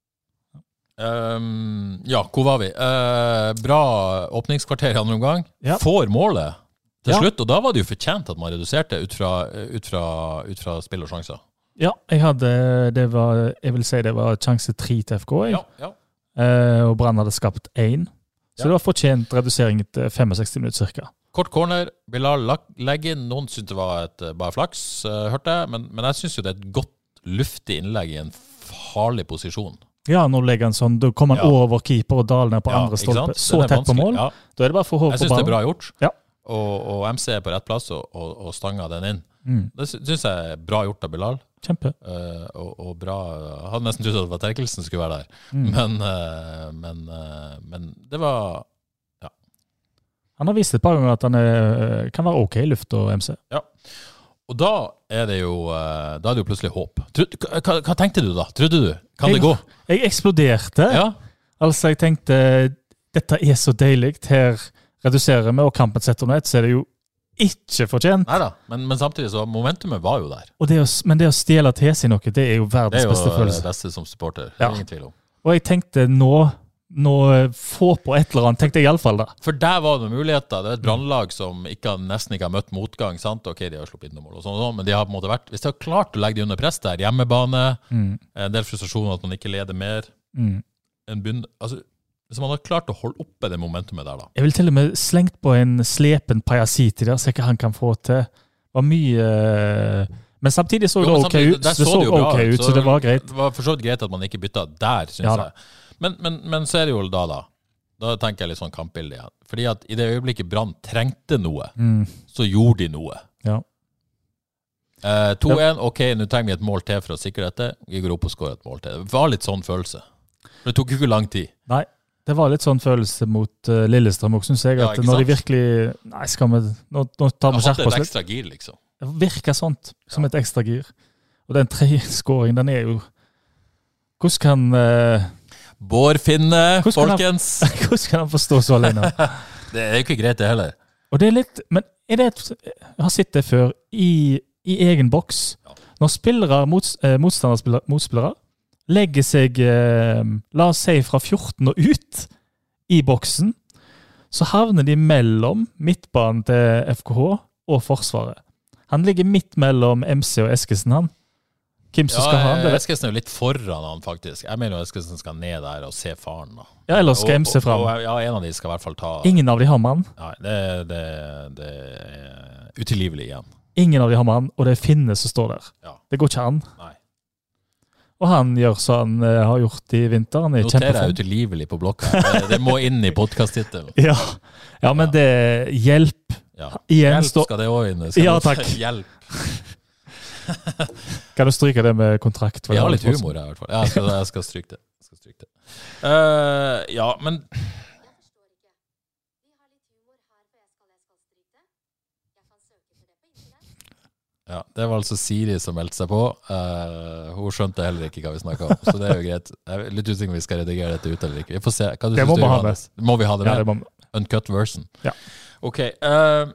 Um, ja, hvor var vi? Uh, bra åpningskvarter i andre omgang. Ja. Får målet til Ja. slutt, og da var det jo fortjent at man reduserte ut fra, ut fra, ut fra spill og sjanser. Ja, jeg hadde... Det var... Jeg vil si det var sjanse tre til F K, jeg. Ja, ja. Eh, og Brann hadde skapt én. Så Ja. det var fortjent redusering etter sekstifem minutter cirka. Kort corner, Bilal legger inn, noen synes det var et bare flaks, uh, hørte jeg, men, men jeg synes jo det er et godt luftig innlegg i en farlig posisjon. Ja, nå legger han sånn, da kommer han Ja. over keeper og daler ned på Ja, andre ikke stolpe. sant? Så Den er tett på vanskelig. mål. Ja. Da er det bare for håp Jeg på synes det er ballen. bra gjort, Ja. og, og M C er på rett plass og, og, og stanger den inn. Mm. Det sy- synes jeg er bra gjort av Bilal, Kjempe. uh, og, og bra, jeg hadde nesten trodd at det var Terkelsen skulle være der, Mm. men, uh, men, uh, men det var, Han har vist et par ganger at han er, kan være ok i luft og M C. og da er det jo, uh, da er det jo plutselig håp. Trodde, hva, hva tenkte du da? Trodde du? Kan Jeg- det gå? Jeg eksploderte. Ja, Altså, jeg tenkte, dette er så deilig. Her reduserer vi, og kampen setter under ett, så er det jo ikke fortjent. neida, men, men samtidig så momentumet var jo der. Og det å, men det å stjele til seg noe, det er jo Det verdens er jo beste det følelse. beste som supporter, det Ja. er ingen tvil om. Og jeg tenkte, nå, nå få på et eller annet, tenkte jeg i alle fall da. For der var det muligheter. Det er et brannlag som ikke, nesten ikke har møtt motgang, sant? Ok, de har sluppet inn noen mål og sånn, og sånn, men de har på en måte vært, hvis de har klart å legge de under press der, hjemmebane, Mm. en del frustrasjon at man ikke leder mer, Mm. en bunn, altså, Hvis man har klart å holde oppe det momentumet der da. Jeg vil til og med slengt på en slepen Pajasiti der, så ikke han kan få til. Det var mye... Men samtidig så det ok ut. Det så ok ut, så det var greit. Det var for så vidt greit at man ikke byttet der, synes Ja, jeg. Men, men, men så er det jo da da. Da tenker jeg litt sånn kampbilde igjen. Fordi at i det øyeblikket Brann trengte noe, Mm. så gjorde de noe. Ja. Eh, to en, ok, nå trenger vi et mål til for å sikre dette. Vi går opp og skårer et mål til. Det var litt sånn følelse. Det tok jo ikke lang tid. Nei, det var litt sånn følelse mot uh, Lillestrøm også, synes jeg, Ja, at ikke når de sant? virkelig, nei, skal vi, nå, nå tar vi Jeg skjerp hadde oss et litt. ekstra gir, liksom. Det virker sånt, som et ekstra gir. Og den tre skåringen, den er jo, hvordan kan, uh, Bård Finne, Hvordan kan han- folkens. hvordan kan han forstå så alene? Det er jo ikke greit det heller. Og det er litt, men er det et, jeg har sett det før, i, i egen boks, Ja. når spillere, mots, eh, motstanderspillere, motspillere, legger seg, eh, la oss si fra fjorten og ut i boksen, så havner de mellom midtbanen til F K H og Forsvaret. Han ligger midt mellom M C og Eskesen, han. Hvem som skal ha han? Det vet. Eskesen er jo litt foran han, faktisk. Jeg mener jo Eskesen skal ned der og se faren. Da. Ja, eller skal M C Og- fram. og- og- Ja, en av de skal i hvert fall ta... Ingen av de har mann. Nei, det, det, det er utilgivelig igjen. Ingen av de har mann, og det er Finne som står der. Ja. Det går ikke an. Nei. Og han gjør så han eh, har gjort i vinter. Han er i Noterer jeg kjempeform. utilgivelig på blokka. Det, det må inn i podcasttittelen. Ja. ja, men det hjelp. Ja. Igjen Hjelp står... skal det også inn. Ja, det- takk. Hjelp. Kan du stryke det med kontrakt? Jeg har litt humor her, i hvert fall. Ja, jeg skal, jeg skal stryke det. Jeg skal stryke det. Eh, ja, men ja, det var altså Siri som meldte seg på. Eh, hun skjønte heller ikke hva vi snakket om, så det er jo greit. Jeg er litt usikker om vi skal redigere dette ut eller ikke. Vi får se. Hva du Det synes må du, vi ha Johannes? Må vi ha det Ja, med? det må... Uncut version. Ja. Ok. eh,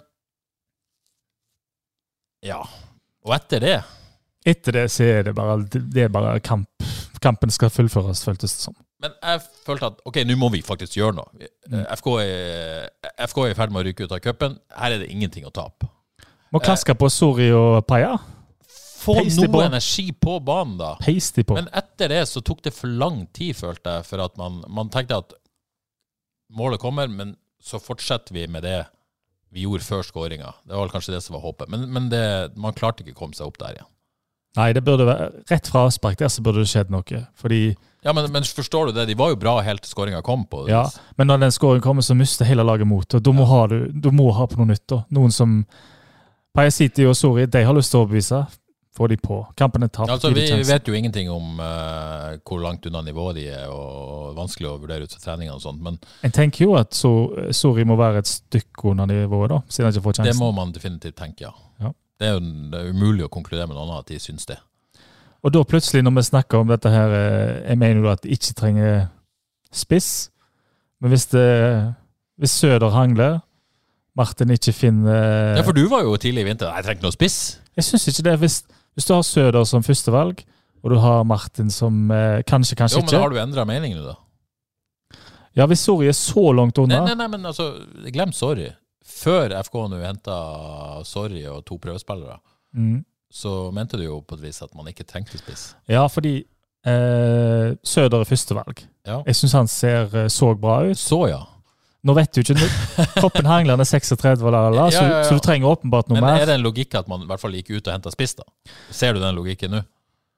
ja. Og etter det Etter det så er det bare, det er bare kamp. Kampen skal fullføres, føltes det som. Men jeg følte at ok, nå må vi faktisk gjøre noe. Mm. F K er, F K er i ferd med å rykke ut av cupen. Her er det ingenting å tape. Må klaske på Sori og Paja. Få Peis de noe på. energi på banen, da. Peis de på. Men etter det så tok det for lang tid, følte jeg, for at man, man tenkte at målet kommer, men så fortsetter vi med det vi gjorde før skåringa. Det var vel kanskje det som var håpet. Men, men det, man klarte ikke å komme seg opp der igjen. Nei, det burde være rett fra avspark der så burde det skjedd noe. Fordi, Ja, men, men forstår du det? De var jo bra helt til skåringa kom på. ja, men når den skåringen kommer, så mister hele laget mot. Og da må, ha, du, du må ha på noe nytt. Da. Noen som Pajasiti og Sori, de har lyst til å overbevise. Få de på. Kampen er tapt. Altså, gi de vi, vi sjansen. vet jo ingenting om uh, hvor langt unna nivået de er, og vanskelig å vurdere ut fra treninger og sånt, men Jeg tenker jo at so, Sori må være et stykke under nivået, da, siden han ikke får det sjansen. må man definitivt tenke, ja. Ja. Det er jo det er umulig å konkludere med noen av at de syns det. Og da plutselig, når vi snakker om dette her, eh, jeg mener jo at de ikke trenger spiss, men hvis, det, hvis Søder hangler, Martin ikke finner... Ja, for du var jo tidlig i vinter. Nei, jeg trenger ikke noe spiss. Jeg synes ikke det. Hvis, hvis du har Søder som førstevalg, og du har Martin som eh, kanskje, kanskje Jo, men ikke... har du endret mening nå da? Ja, hvis Sori er så langt Nei, unna... nei, nei, men altså, glem Sorry. Før F K nå hentet Sorry og to prøvespillere, Mm. så mente du jo på et vis at man ikke trengte spiss. Ja, fordi eh, Søder er førstevalg. Ja. Jeg synes han ser eh, så bra ut. Så ja. Nå vet du ikke, nå- kroppen hangler han er seksogtretti, la, la, la, Ja, ja, ja. Så, så du trenger åpenbart noe Men mer. er det en logikk at man i hvert fall gikk ut og hentet spiss da? Ser du den logikken nå?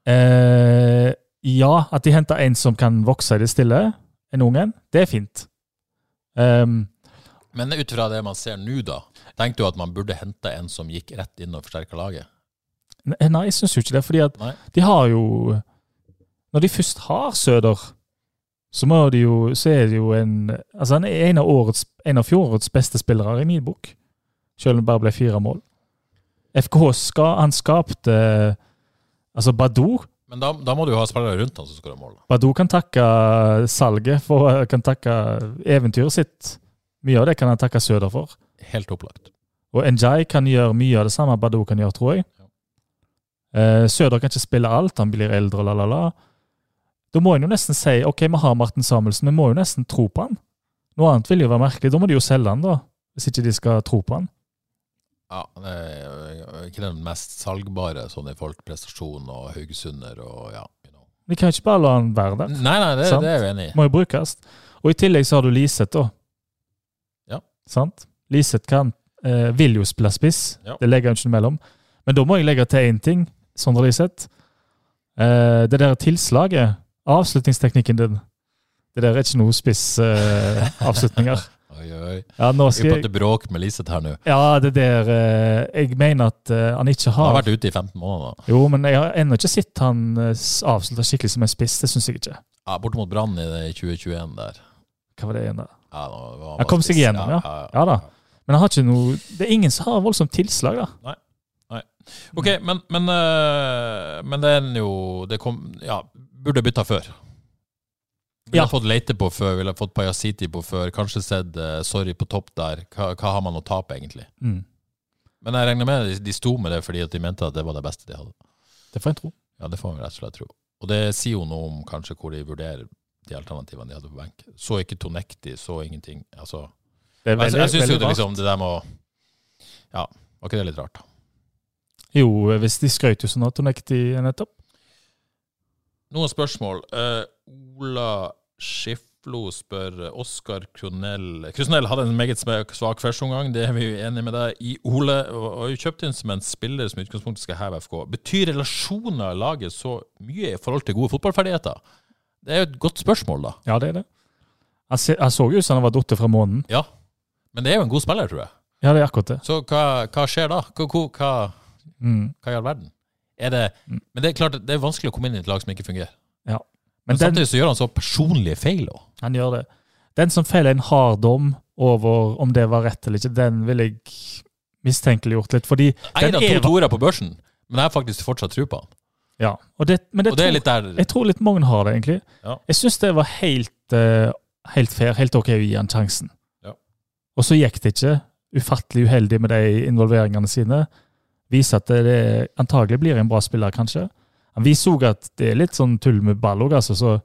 Eh, ja, at de henter en som kan vokse i det stille, en ungen, det er fint. Um, Men ut fra det man ser nå da, tenkte du at man burde hente en som gikk rett inn og forsterket laget? nei, jeg synes jo ikke det, fordi at Nei. de har jo, når de først har Søder, så må de jo, så er det jo en, altså han er en av årets, en av fjorårets beste spillere i min bok, selv om det bare ble fire mål. F K H, ska, han skapte, altså Badou, Men da, da må du jo ha spillere rundt han som skal ha mål. Badou kan takke salget, for, kan takke eventyret sitt. Mye av det kan han takke Søder for. Helt opplagt. Og Njai kan gjøre mye av det samme Badou kan gjøre, tror jeg. Eh, Søder kan ikke spille alt, han blir eldre, la la la. Da må en jo nesten si, ok, vi har Martin Samuelsen, vi må jo nesten tro på han. Noe annet vil jo være merkelig, da må de jo selge han da, hvis ikke de skal tro på han. Ja, det er ikke den mest salgbare sånn i forhold til prestasjon og Haugesunder og ja, you know. Vi kan jo ikke bare la han være der. Nei, nei, det, det er jeg jo enig i. Må jo brukes. Og i tillegg så har du Liseth da. Ja. Sant? Liseth kan, eh, vil jo spille spiss. Ja. Det legger jeg ikke mellom. Men da må jeg legge til en ting, Sondre Liseth. Eh, det der tilslaget, avslutningsteknikken din, det der er ikke noe spiss eh, avslutninger. Oi, oi. Ja, nå skal Vi er jeg... på til bråk med Liseth her nå. Ja, det der, eh, jeg mener at eh, han ikke har... Han har vært ute i femten måneder. Jo, men jeg har ennå ikke sett han eh, avslutte skikkelig som en spiss, det synes jeg ikke. Ja, bort mot Brann i det tjue tjueen der. Hva var det igjen da? Ja, nå var han Han kom spiss. seg igjennom, ja. Ja, ja, Ja da. Men han har ikke noe... Det er ingen som har voldsomt tilslag da. Nei. Nei. Ok, men, men, uh, men det er jo... Det kom... Ja, burde bytta før. Ville Ja. fått Leite på før, ville fått Pajasiti på før, kanskje sett uh, Sorry på topp der. Hva, hva har man å tape egentlig? Mm. Men jeg regner med de, de sto med det fordi at de mente at det var det beste de hadde. Det får jeg tro. Ja, det får man rett og slett tro. Og det sier jo noe om kanskje hvor de vurderer de alternativene de hadde på benk. Så ikke Tonekti, så ingenting. Altså, Det er jeg, veldig, jeg synes jo veldig det, rart. liksom, det der må... Ja, var ikke det litt rart? Jo, hvis de skrøt jo sånn at hun ekte nettopp. Noen spørsmål. Uh, Ola Skiflo spør Oskar Krusnell. Krusnell hadde en meget svak førsteomgang, det er vi jo enige med deg i. Ole og har jo kjøpt inn som en spiller som i utgangspunktet skal heve F K. Betyr relasjoner i laget så mye i forhold til gode fotballferdigheter? Det er jo et godt spørsmål da. Ja, det er det. Jeg, se, jeg så jo ut som han var dotter fra månen. Ja, men det er jo en god spiller, tror jeg. Ja, det er akkurat det. Så hva, hva skjer da? Hva, hva, Mm. hva i all verden? Er det, Mm. men det er klart, det er vanskelig å komme inn i et lag som ikke fungerer. Ja. Men, Men den, samtidig så gjør han så personlige feil også. han gjør det. Den som feiler en hard dom over om det var rett eller ikke, den vil jeg mistenkeliggjort litt, fordi Jeg den har er- to toere på børsen, men jeg har faktisk fortsatt tro på han. Ja, og det, men det, Og det er tror, litt der... jeg tror litt mange har det egentlig. Ja. Jeg synes det var helt, eh, helt fair, helt ok å gi han sjansen. Ja. Og så gikk det ikke. Ufattelig uheldig med de involveringene sine. Viser at det, det antagelig blir en bra spiller, kanskje. Han viser også at det er litt sånn tull med ball også, altså, så...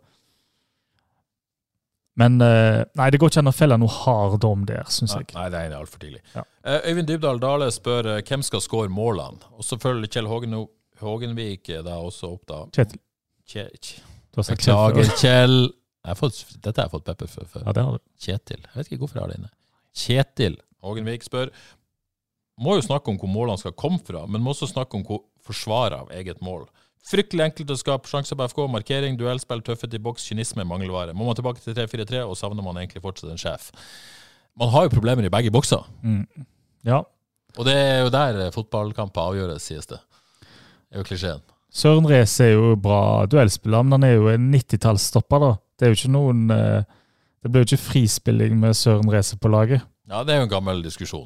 Men eh, nei, det går ikke an å felle noe hard dom der, synes jeg. Nei, det er alt for tidlig. Ja. Uh, Øyvind Dybdahl Dale spør uh, hvem skal skåre målene? Og så følger Kjell Hågen, Hågenvik uh, da også opp da. Kjetil, Kje, kje. du har sagt Kjetil. Beklager, Kjell. Jeg har fått, dette har jeg fått pepper for. for. Ja, det har du. Kjetil. Jeg vet ikke hvorfor jeg har det inne. Kjetil Hågenvik spør, må jo snakke om hvor målene skal komme fra, men må også snakke om hvor forsvaret av eget mål. Fryktelig enkelt å skape sjanser på F K, markering, duellspill, tøffet i boks, kynisme, mangelvare. Må man tilbake til tre fire tre, og savner man egentlig fortsatt en sjef. Man har jo problemer i begge bokser. Mm. Ja, Og det er jo der fotballkamper avgjøres, sies det. Det er jo klisjeen. Søren Rees er jo bra duellspiller, men han er jo en nittitallsstopper da. Det er jo ikke noen... eh, Det blir jo ikke frispilling med Søren Rees på laget. Ja, det er jo en gammel diskusjon.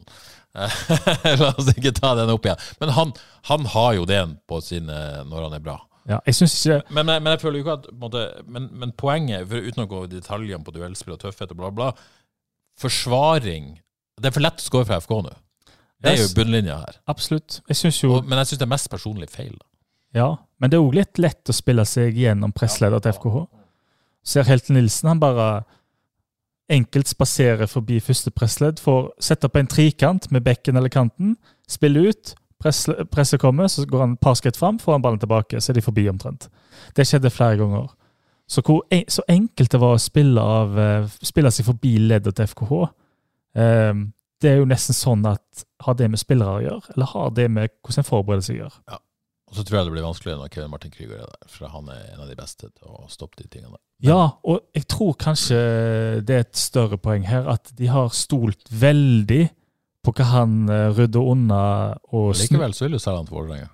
La oss ikke ta den opp igjen. Men han, han har jo det på sine når han er bra. Ja, jeg synes ikke... Men, men, men jeg føler jo ikke at på en måte, men, men poenget, for uten å gå i detaljene på duellspill og tøffhet og bla bla, forsvaring, det er for lett å skåre fra F K nå. Det er jo bunnlinja her. Absolutt. Jeg synes jo... Og, men jeg synes det er mest personlig feil. Da. Ja, men det er også litt lett å spille seg gjennom pressleder til F K H. Ser Helten Nilsen, han bare enkelt spaserer forbi første pressledd, får sette på en trikant med bekken eller kanten, spille ut, presse, presse kommer, så går han et par skritt frem, får han ballen tilbake, så er de forbi omtrent. Det skjedde flere ganger. Så, hvor, så enkelt det var å spille, av, spille seg forbi leddet til F K H, um, det er jo nesten sånn at har det med spillere å gjøre, eller har det med hvordan en forbereder seg å gjøre? Ja. Og så tror jeg det blir vanskeligere når Kevin Martin Krüger er der, for han er en av de beste til å stoppe de tingene. Ja, og jeg tror kanskje det er et større poeng her, at de har stolt veldig på hva han rydder unna. Og likevel så vil du selge han til Vålerenga.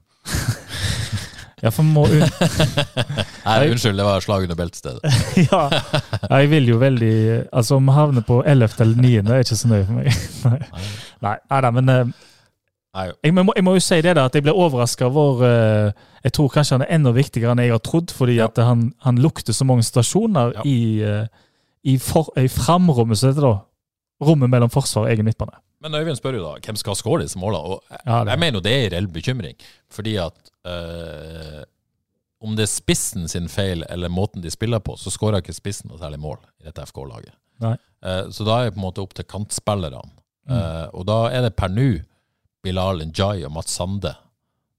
Ja, for må... Un Nei, unnskyld, det var slag under beltestedet. Ja, jeg vil jo veldig... Altså, om vi havner på ellevte eller niende er ikke så nøye for meg. Nei, nei, nei da, men... Jeg må, jeg må jo si det da, at jeg ble overrasket over, uh, jeg tror kanskje han er enda viktigere enn jeg har trodd, fordi ja. at han, han lukter så mange stasjoner ja. i, uh, i, for, i framrommet, så dette da, rommet mellom forsvar og egen midtbane. Men Øyvind spør jo da, hvem skal skåre disse målene? Og jeg, ja, jeg mener jo det er en reell bekymring, fordi at uh, om det er spissen sin feil eller måten de spiller på, så skårer ikke spissen noe særlig mål i dette F K-laget. Uh, så da er det på en måte opp til kantspillerne. Mm. Uh, og da er det per nu Bilal Njai og Mats Sande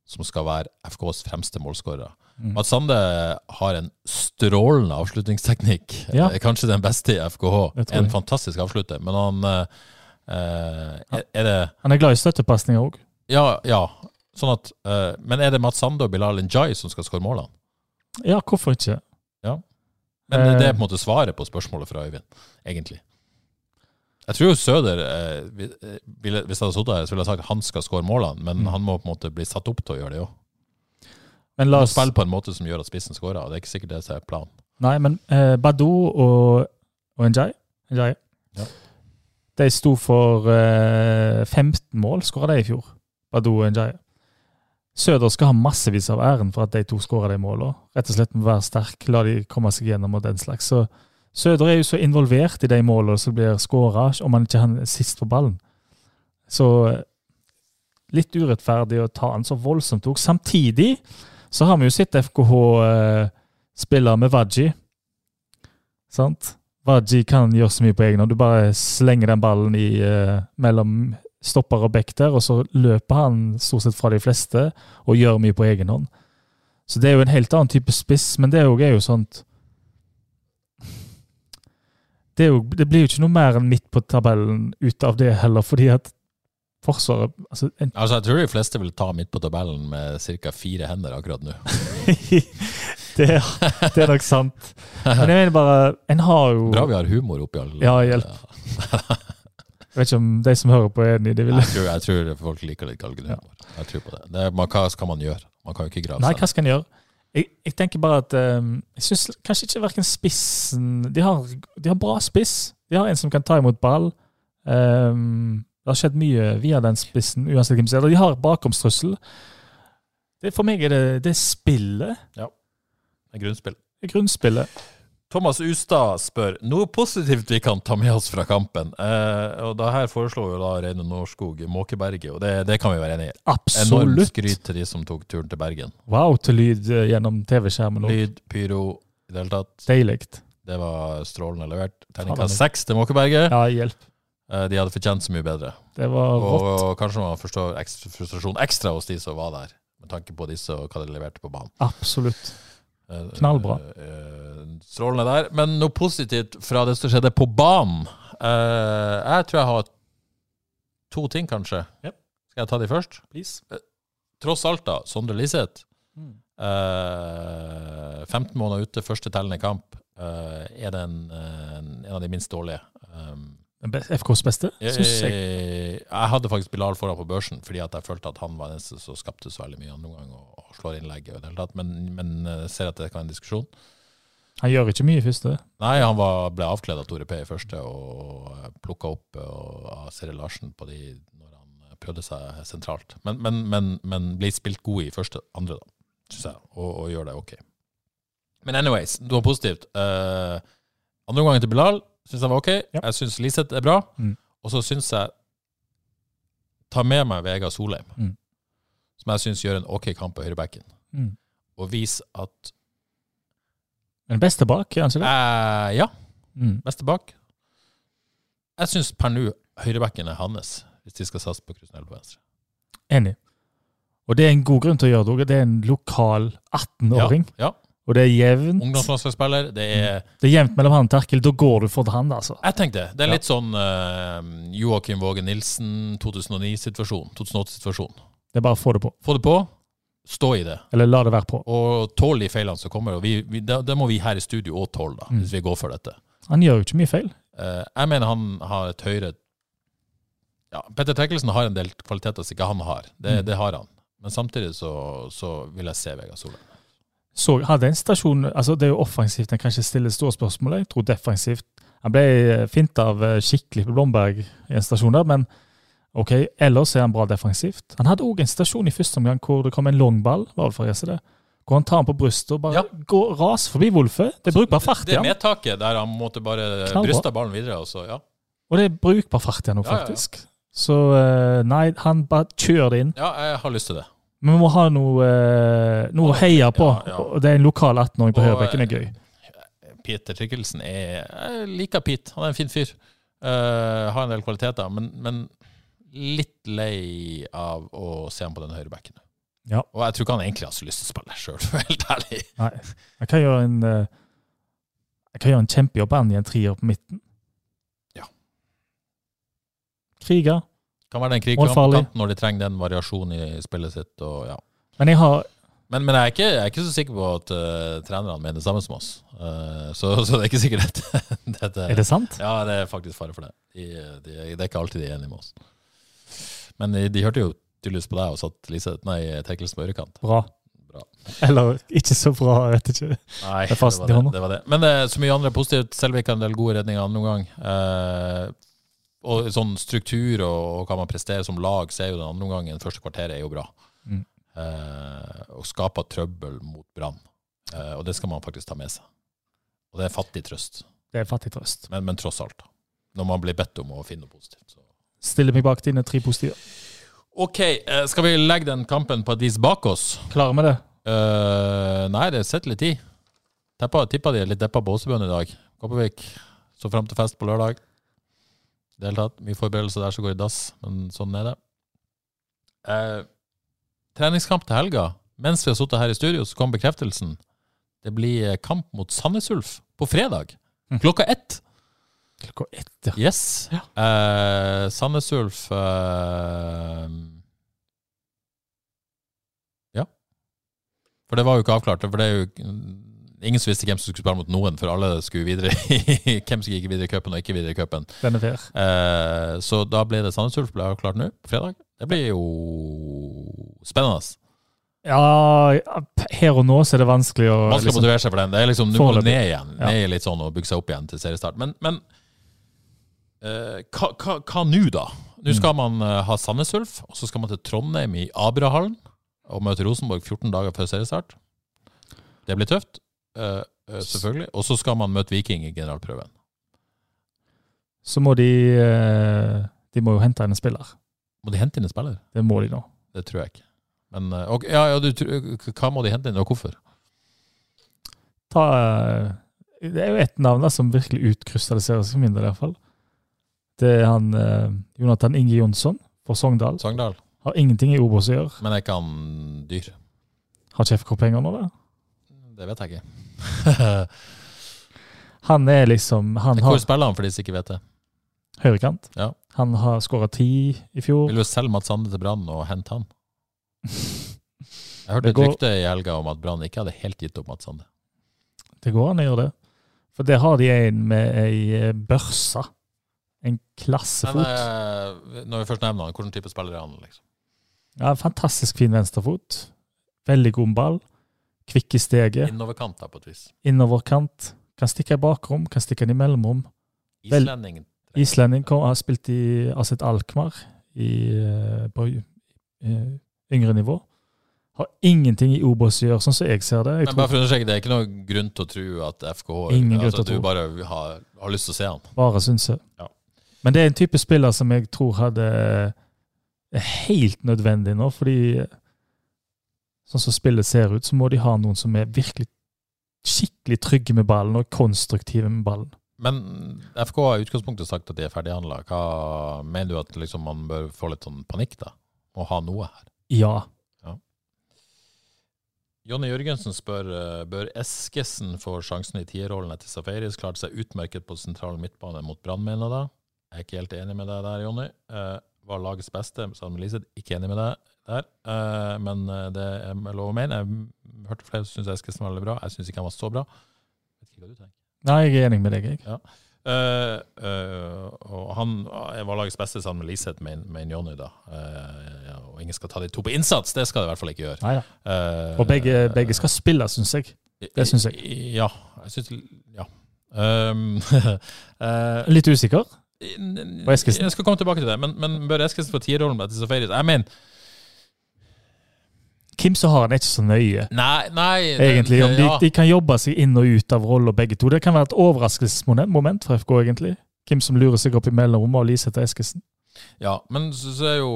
som skal være F K's fremste målskårer. Mm. Mats Sande har en strålende avslutningsteknikk. Ja. Kanskje den beste i F K H. En jeg. fantastisk avslutter. Men han eh, er, er det Han er glad i støttepasninger også. Ja, ja. Sånn at, eh, men er det Mats Sande og Bilal Njai som skal skåre målene? Ja, hvorfor ikke? Ja. Men det er på en måte svaret på spørsmålet fra Øyvind, egentlig. Jeg tror jo Søder, eh, hvis jeg hadde sittet her, så ville jeg sagt at han skal skåre målene, men mm. han må på en måte bli satt opp til å gjøre det også. Men la oss... Han må spille på en måte som gjør at spissen skårer, og det er ikke sikkert det som er planen. Nei, men eh, Badou og, og Njai, Njai. Ja. De sto for eh, femten mål, skåret de i fjor. Badou og Njai. Søder skal ha massevis av æren for at de to skårer de målene. Rett og slett må være sterk, la de komme seg gjennom og den slags. Så Søder er jo så involvert i de målene som blir skåret, om han ikke er sist på ballen. Så litt urettferdig å ta han så voldsomt også. Samtidig så har vi jo sett F K H eh, spille med Vadji. Sant? Vadji kan gjøre så mye på egen hånd. Du bare slenger den ballen i, eh, mellom stopper og bekk der, og så løper han stort sett fra de fleste og gjør mye på egen hånd. Så det er jo en helt annen type spiss, men det er jo, er jo sånt det, er jo, det blir jo ikke noe mer enn midt på tabellen ut av det heller, fordi at forsvaret altså, en... altså jeg tror de fleste vil ta midt på tabellen med cirka fire hender akkurat nå. det, er, det er nok sant. Men jeg mener bare, en har jo... Bra vi har humor oppi alle. Ja, hjelp. Jeg vet ikke om de som hører på er enig. Det vil... jeg, tror, jeg tror folk liker litt galgenhumor. Ja. Jeg tror på det. det er, man, hva skal man gjøre? Man kan jo ikke grave seg. Nei, hva skal man gjøre? Jeg, jeg tenker bare at um, jeg synes kanskje ikke hverken spissen de har, de har bra spiss. De har en som kan ta imot ball. Um, det har skjedd mye via den spissen, uansett hvem som er. De har bakomstrussel. Det, for meg er det, det er spillet. Ja, det er grunnspill. Det er grunnspillet. Thomas Ustad spør noe positivt vi kan ta med oss fra kampen. Eh, og da her foreslår jo da Reine Norskog Måkeberget, og det, det kan vi være enige i. Absolutt. Enormt skryt til de som tok turen til Bergen. Wow, til lyd gjennom T V-skjermen. Lyd, pyro, i det hele tatt. Deiligt. Det var strålende levert. Terningkast seks til Måkeberget. Ja, hjelp. Eh, de hadde fortjent så mye bedre. Det var rått. Og, og kanskje man forstår ekstra, frustrasjon ekstra hos de som var der, med tanke på disse og hva de leverte på banen. Absolutt. Knallbra. Strålende der. Men noe positivt fra det som skjedde på banen. Jeg tror jeg har to ting, kanskje. Yep. Skal jeg ta de først? Please. Tross alt da, Sondre Liseth. Mm. femten måneder ute, første tellende kamp. Er det en, en av de minst dårlige. F K's beste, synes jeg. Jeg hadde faktisk Bilal foran på børsen, fordi at jeg følte at han var den som skapte så veldig mye noen gang, og slår innlegget og det hele tatt, men, men ser at det kan være en diskusjon. Han gjør ikke mye i første. Nei, han var, ble avkledet av Tore P i første, og plukket opp og, av Seri Larsen på de, når han prøvde seg sentralt. Men, men, men, men ble spilt god i første, andre da, synes jeg, og, og gjør det ok. Men anyways, det var positivt. Uh, andre gangen til Bilal, synes jeg var ok. Ja. Jeg synes Liseth er bra. Mm. Og så synes jeg ta med meg Vega Solheim, mm. som jeg synes gjør en ok kamp på høyrebekken. Mm. Og vis at den beste bak, kanskje det? Eh, ja, mm. beste bak. Jeg synes per nå høyrebekken er hans, hvis de skal satse på Krusnell på venstre. Enig. Og det er en god grunn til å gjøre det. Det er en lokal atten-åring. Ja, ja. Og det er jevnt. Ungdomslandslagsspiller, det er... Det er jevnt mellom han og Terkel, da går du for han, altså. Jeg tenkte, det er litt ja. sånn uh, Joakim Våge Nilsen to tusen og ni-situasjon, to tusen og åtte-situasjon. Det er bare å få det på. Få det på, stå i det. Eller la det være på. Og tåle de feilene som kommer, og vi, vi, det, det må vi her i studio også tåle da, mm. hvis vi går for dette. Han gjør jo ikke mye feil. Uh, jeg mener han har et høyere... Ja, Petter Terkelsen har en del kvaliteter som ikke han har. Det, mm. det har han. Men samtidig så, så vil jeg se Vega Solheim. Så hadde en stasjon, altså det er jo offensivt, han kan ikke stille store spørsmål, jeg tror defensivt. Han ble fint av skikkelig på Blomberg i en stasjon der, men ok, ellers er han bra defensivt. Han hadde også en stasjon i første omgang hvor det kom en lang ball, var det for jeg ser det, hvor han tar han på brystet og bare ja. går ras forbi Wolfe. Det er brukbar fart i han. Det er medtaket der han måtte bare bryste ballen videre, og så, ja. Og det er brukbar fart i han nå, faktisk. Ja, ja, ja. Så nei, han bare kjører det inn. Ja, jeg har lyst til det. Men vi må ha noe, noe å heie på, ja, ja. og det er en lokal atten-åring på høyrebekken, er gøy. Peter Terkelsen er, jeg liker Pete, han er en fin fyr, uh, har en del kvaliteter, men, men litt lei av å se ham på den høyrebekken. Ja. Og jeg tror ikke han egentlig har så lyst til å spille selv, for helt ærlig. Nei, jeg kan gjøre en, jeg kan gjøre en kjempejobb an i en trier på midten. Ja. Kriger. Kan være den kriger på kanten når de trenger den variasjonen i spillet sitt, og ja. Men jeg har... Men, men jeg, er ikke, jeg er ikke så sikker på at uh, trenerne mener det samme som oss. Uh, så, så det er ikke sikkert dette... Er det sant? Ja, det er faktisk fare for det. De, de, det er ikke alltid de er enige med oss. Men de, de hørte jo tydeligvis på deg og satt Lise, nei, Tekkelsen på ørekant. Bra. Bra. Eller ikke så bra, jeg vet ikke. Nei, det, det, var det, det var det. Men det er så mye andre positivt. Selvik har en del gode redninger andre gang. Eh, og sånn struktur og, og hva man presterer som lag, så er jo den andre gangen, første kvarteret er jo bra. Mm. Eh, og skaper trøbbel mot Brann. Eh, og det skal man faktisk ta med seg. Og det er fattig trøst. Det er fattig trøst. Men, men tross alt, når man blir bedt om å finne noe positivt. Så. Stille meg bak dine tre positive. Ok, skal vi legge den kampen på et vis bak oss? Klarer vi det? Uh, nei, det setter litt tid. Teppa, tippa de litt deppa på Åsebøen i dag. Kopervik, så frem til fest på lørdag. Deltatt, mye forberedelse der så går i dass, men sånn er det. Uh, treningskamp til helga. Mens vi har suttet her i studio, så kom bekreftelsen. Det blir kamp mot Sandnes Ulf på fredag. Klokka ett. Klokka ett, ja. Yes. Ja. Uh, Sandnes Ulf uh, Ja. For det var jo ikke avklart. For det er jo ingen som visste hvem som skulle spille mot noen, for alle skulle videre hvem som gikk videre i cupen og ikke videre i cupen. Den er fair. Uh, så da ble det Sandnes Ulf ble avklart nå på fredag. Det blir jo spennende. Ja, her og nå så er det vanskelig å... Vanskelig å liksom, motivere seg for den. Det er liksom, nå må du ned igjen. Ja. Ned litt sånn og bygge seg opp igjen til seriestart. Men, men uh, hva, hva, hva nå da? Nå skal man uh, ha Sandnes Ulf, og så skal man til Trondheim i Abrahallen og møte Rosenborg fjorten dager før seriestart. Det blir tøft, uh, uh, selvfølgelig. Og så skal man møte Viking i generalprøven. Så må de... Uh, de må jo hente en spiller. Må de hente inn en spiller? Det må de nå. Det tror jeg ikke. Men, okay, ja, ja, du, hva må de hente inn, og hvorfor? Ta, det er jo et navn da, som virkelig utkrystalliserer seg mindre i hvert fall. Det er han, eh, Jonathan Inge Jonsson for Sogndal. Sogndal. Har ingenting i Obos å gjøre. Men er ikke han dyr? Har ikke F K penger nå da? Det vet jeg ikke. Han er liksom... Han Hvor har, spiller han for de som ikke vet det? Høyrekant. Ja. Han har skåret ti i fjor. Vil du selge Mats Sande til Brann og hente han? Jeg hørte et går, rykte i helga om at Brann ikke hadde helt gitt opp Mats Sande. Det går an å gjøre det. For der har de en med ei børsa. En klassefot. Men, når vi først nevner han, hvordan type spiller er han? Liksom? Ja, fantastisk fin venstrefot. Veldig god ball. Kvikk i steget. Innoverkant da, på et vis. Innoverkant. Kan stikke i bakrom, kan stikke i mellomrom. Islending. Vel, Islending kom, har spilt i Aset Alkmaar i, på i, yngre nivå. Har ingenting i Obos å gjøre, sånn som jeg ser det. Jeg Men bare for å understreke, det er ikke noe grunn til å tro at F K Ingen altså, grunn til å du tro. bare har, har lyst til å se han. Bare synes jeg. Ja. Men det er en type spiller som jeg tror hadde er helt nødvendig nå, fordi sånn som spillet ser ut, så må de ha noen som er virkelig skikkelig trygge med ballen og konstruktive med ballen. Men F K har i utgangspunktet sagt at de er ferdighandlet. Hva mener du at liksom, man bør få litt sånn panikk da? Og ha noe her? Ja. ja. Jonny Jørgensen spør, bør Eskesen få sjansen i tierrollen etter Safaris? Klarte seg utmerket på sentral midtbane mot Brann, mener da. Jeg er ikke helt enig med deg der, Jonny. Eh, var lagets beste, Salme Liseth, ikke enig med deg der. Eh, men det er lov å mene. Jeg hørte flere som synes Eskesen var veldig bra. Jeg synes ikke han var så bra. Jeg vet ikke hva du tenker. Nei, jeg er enig med deg, jeg. Ja. Uh, uh, og han var lagets beste sammen med Liseth, med, med Jonny da. Uh, ja, og ingen skal ta de to på innsats, det skal de i hvert fall ikke gjøre. Neida. Uh, og begge, begge skal spille, synes jeg. Det synes jeg. Ja, jeg synes, ja. Um, uh, Litt usikker på Eskesen. Jeg skal komme tilbake til det, men, men bør Eskesen få tierrollen etter Safaris? Jeg mener, Kim så har han ikke så nøye. Nei, nei. Egentlig, det, om de, ja. de kan jobbe seg inn og ut av roller begge to. Det kan være et overraskelsesmoment for F K egentlig. Kim som lurer seg opp i mellomrommet og Liseth og Eskesen. Ja, men så, så er jo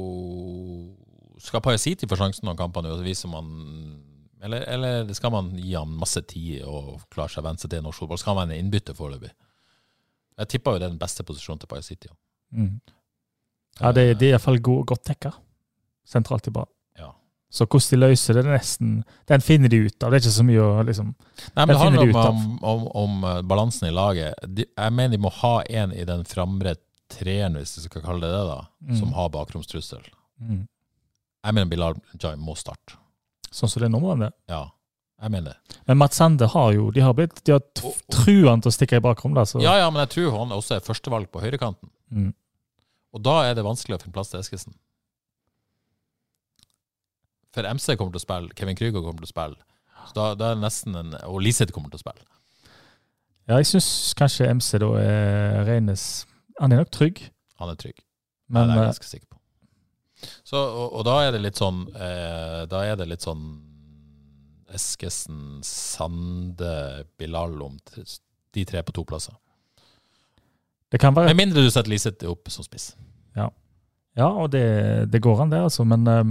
skal Pajasiti få sjansen noen kamper nå, og viser man eller, eller skal man gi ham masse tid og klare seg å vente seg til norsk fotball? Skal han være en innbytte foreløpig? Jeg tipper jo det er den beste posisjonen til Pajasiti. Mm. Ja, det, det er i hvert fall god, godt dekka. Sentralt i banen. Ja. Så hvordan de løser det, det er nesten, den finner de ut av. Det er ikke så mye å liksom... Nei, men det handler om, om, om, om balansen i laget. De, jeg mener de må ha en i den framre treeren, hvis vi skal kalle det det da, mm. som har bakromstrussel. Mm. Jeg mener Bilal Njay må starte. Sånn som det er nå, det? Ja, jeg mener det. Men Mats Sande har jo, de har blitt, de har truan til å stikke i bakrom da. Så. Ja, ja, men jeg tror han også er førstevalg på høyrekanten. Mm. Og da er det vanskelig å finne plass til Eskesen. For M C kommer til å spille, Kevin Krüger kommer til å spille, så da, da er det nesten en, og Liseth kommer til å spille. Ja, jeg synes kanskje M C da er Reines, han er nok trygg. Han er trygg, men det er jeg ganske sikker på. Så, og, og da er det litt sånn, eh, da er det litt sånn Eskesen, Sande, Bilal om de tre på to plasser. Det kan være... Med mindre du setter Liseth opp som spiss. Ja, ja og det, det går an det altså, men... Um,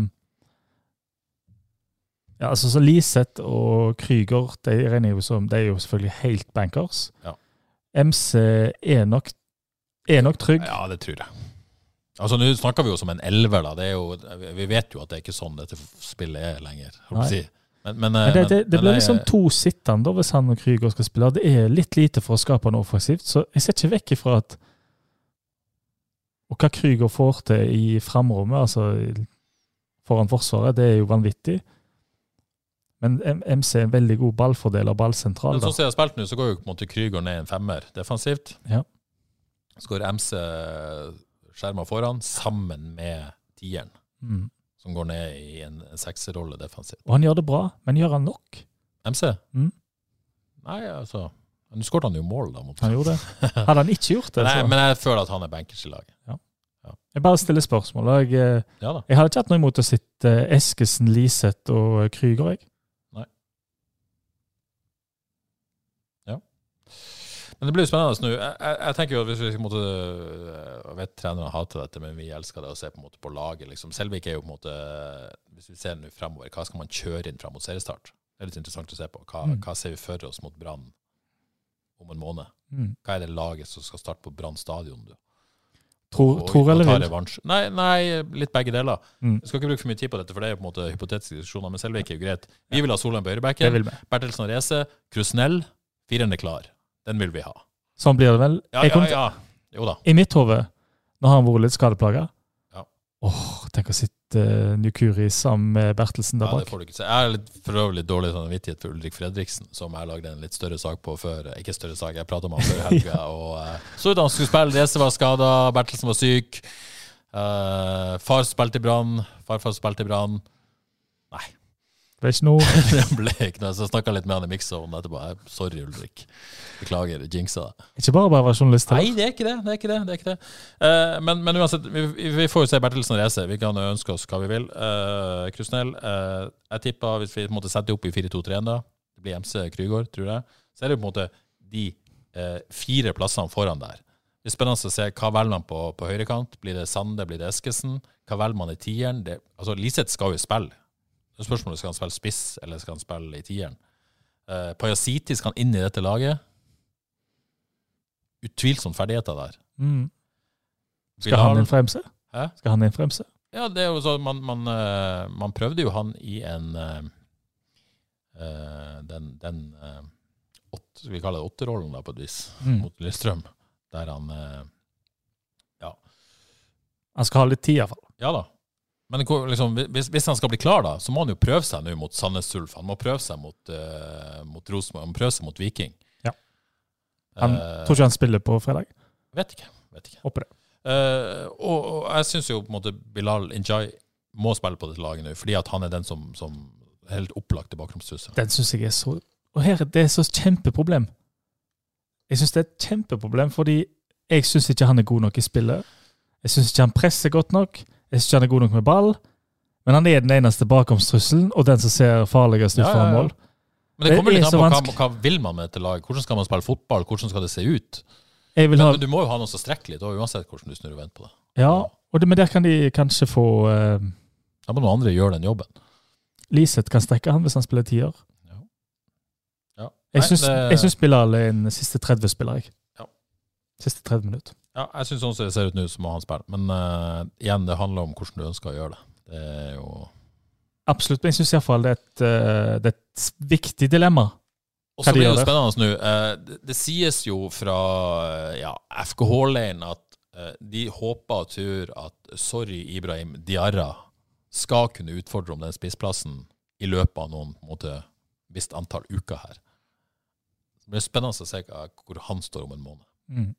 Ja, altså så Liseth og Krüger, de regner jo som, de er jo selvfølgelig helt bankers. Ja. M C er nok, er nok trygg. Ja, det tror jeg. Altså, nå snakker vi jo som en elver da, det er jo, vi vet jo at det er ikke sånn dette spillet er lenger, holdt på å si. Men, men, men det, det, det men, blir men, liksom to sittende da, hvis han og Krüger skal spille. Det er litt lite for å skape noe offensivt, så jeg ser ikke vekk ifra at og hva Krüger får til i fremrommet, altså foran forsvaret, det er jo vanvittig. Men M C er en veldig god ballfordeler, ballsentral. Men sånn som jeg har spilt nå, så går jo på en måte Krüger ned en femmer defensivt. Ja. Så går M C skjermet foran, sammen med tieren, mm. som går ned i en, en sekserrolle defensivt. Og han gjør det bra, men gjør han nok? M C? Mm. Nei, altså, nå skåret han jo mål da. Mot han gjorde det. Hadde han ikke gjort det? Nei, men jeg føler at han er bankers i laget. Ja. Ja. Jeg bare stiller spørsmål. Jeg, ja da. Jeg hadde ikke hatt noe imot å sitte Eskesen, Liseth og Krüger, jeg. Men det blir jo spennende nå. Jeg, jeg, jeg tenker jo at hvis vi måtte, jeg vet trenerne hater dette, men vi elsker det å se på, en måte på laget. Liksom. Selvik er jo på en måte, hvis vi ser nå fremover, hva skal man kjøre inn frem mot seriestart? Det er litt interessant å se på. Hva, mm. hva ser vi for oss mot Brann om en måned? Mm. Hva er det laget som skal starte på Brann stadion? Du? Tror, og, tror eller vil? Nei, nei, litt begge deler. Mm. Jeg skal ikke bruke for mye tid på dette, for det er jo på en måte hypotetiske diskusjoner, men Selvik er jo greit. Vi vil ha Solheim på høyrebacken, Bertelsen og Reze, Krusnell, fireren er klar. Den vil vi ha. Sånn blir det vel? Ja, ja, ja. Jo da. I mitt hode, nå har han vært litt skadeplaget. Ja. Åh, tenk å sitte uh, Nukuri sammen med Bertelsen der bak. Ja, det får du ikke se. Jeg er litt, for øvrig litt dårlig sånn vittighet for Ulrik Fredriksen, som jeg lagde en litt større sak på før, ikke større sak, jeg pratet om han før helga, og uh, så ut han skulle spille, Reze var skadet, Bertelsen var syk, uh, far spilte i Brann, farfar spilte i Brann. Nei. Det ble ikke noe. Det ble ikke noe, så jeg snakket litt med han i mixzone etterpå. Sorry, Ulrik. Beklager, jinxa det. Ikke bare bare være journalist. Nei, det er ikke det. Det er ikke det. det, er ikke det. Uh, men, men uansett, vi, vi får jo se Bertelsen og Reze. Vi kan ønske oss hva vi vil. Uh, Krusnell, uh, jeg tipper hvis vi måtte sette opp i fire to tre da, det blir M C Krüger, tror jeg, så er det på en måte de uh, fire plassene foran der. Det er spennende å se hva velger man på, på høyrekant. Blir det Sande, blir det Eskesen? Hva velger man i tieren? Det, altså, Liseth skal jo spille. Det er spørsmålet, skal han spille spiss, eller skal han spille i tieren? Uh, Pajasiti skal han inn i dette laget. Utvilsomt ferdigheter der. Mm. Skal Bilal, han inn for M C? Hæ? Skal han inn for M C? Ja, det er jo så, man, man, uh, man prøvde jo han i en, uh, uh, den, den uh, åtte, vi kaller det åtterollen da på et vis, mm. mot Lillestrøm, der han, uh, ja. Han skal ha litt tid i hvert fall. Ja da. Men liksom, hvis, hvis han skal bli klar da, så må han jo prøve seg nå mot Sandnes Ulf. Han må prøve seg mot, uh, mot Rosenborg. Han må prøve seg mot Viking. Ja. Han uh, tror ikke han spiller på fredag? Vet ikke. Vet ikke. Håper det. Uh, og, og jeg synes jo på en måte Bilal Njay må spille på dette laget nå, fordi at han er den som, som er helt opplagt i bakromstrusselen. Den synes jeg er så... Og her, det er så kjempeproblem. Jeg synes det er et kjempeproblem, fordi jeg synes ikke han er god nok i spillet. Jeg synes ikke han presser godt nok. Jeg synes ikke han er god nok med ball, men han er den eneste bakomstrusselen, og den som ser farligast ut ja, for mål. Ja, ja. Men det kommer det litt an på hva, hva vil man med dette laget? Hvordan skal man spille fotball? Hvordan skal det se ut? Men, ha... men du må jo ha noe så strekkelig, da, uansett hvordan du snur og venter på det. Ja, og det, men der kan de kanskje få... Uh... Da må noen andre gjøre den jobben. Liseth kan strekke han hvis han spiller tier. Ja. Ja. Jeg synes, det... jeg synes Bilal er en siste tredve-spiller, jeg. Ja. Siste tredve minutter. Ja, jeg synes også det ser ut nå som må han spille. Men uh, igjen, det handler om hvordan du ønsker å gjøre det. Det er jo... absolutt. Men jeg synes i hvert fall det er et, uh, det er et viktig dilemma. Og så blir det spennende nå. Uh, det, det sies jo fra uh, ja, F K H-leiren at uh, de håper og tror at Sorry Ibrahim Diarra skal kunne utfordre om den spissplassen i løpet av noen måte, visst antall uker her. Det blir spennende å se hvor han står om en måned. Mm.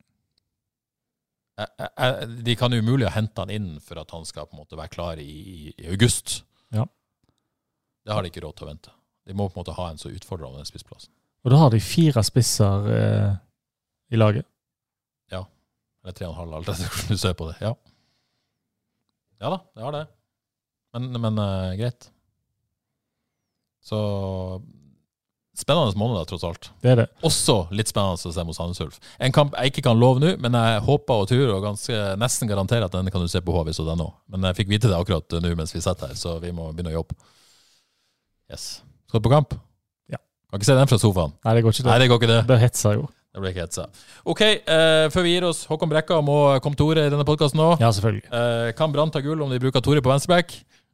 De kan jo umulig ha hentet han inn for at han skal på en måte være klar i, i august. Ja. Det har de ikke råd til å vente. De må på en måte ha en så utfordrende om den spissplassen. Og da har de fire spisser eh, i laget. Ja. Eller tre og en halv, alt etter hvordan du ser på det. Ja. Ja da, det har det. Men, men uh, greit. Så spennende måneder, tross alt. Det er det. Også litt spennende å se mot Sandnes Ulf. En kamp jeg ikke kan love nå, men jeg håper og tror og ganske, nesten garanterer at denne kan du se på H V S og den også. Men jeg fikk vite det akkurat nå mens vi sitter her, så vi må begynne å jobbe. Yes. Skal du på kamp? Ja. Kan ikke se den fra sofaen. Nei, det går ikke det. Nei, det går ikke det. Det hetser jo. Det blir ikke hetsa. Ok, eh, før vi gir oss, Håkon Brekka må komme til ordet i denne podcasten nå. Ja, selvfølgelig. Eh, kan Brann ta gull om de bruker Tore på venstreback?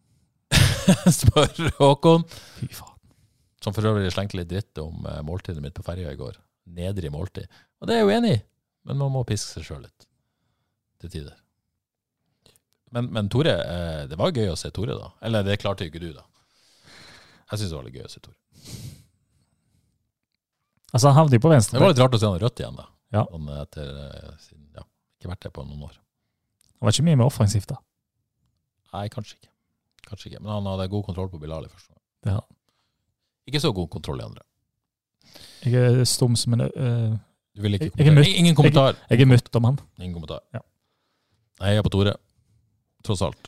Spør Håkon. Fy faen. Som for øvrig slengte litt dritt om uh, måltidet mitt på ferja i går. Nedrig måltid. Og det er jeg jo enig i, men man må piske seg selv litt. Til tider. Men, men Tore, eh, det var gøy å se Tore da. Eller det klarte ikke du da. Jeg synes det var litt gøy å se Tore. Altså, han havnet jo på venstre. Det var litt rart å se han rødt igjen da. Ja. Han, etter, siden, ja, ikke vært det på noen år. Han var ikke mye med offensivt da. Nei, kanskje ikke. Kanskje ikke, men han hadde god kontroll på Bilal i første gang. Ja. Ikke så god kontroll i andre. Jeg er stum som en... Uh, du vil ikke jeg, jeg kommentar? Ingen kommentar. Jeg, jeg er møtt om han. Ingen kommentar. Ja. Jeg er på Tore. Tross alt.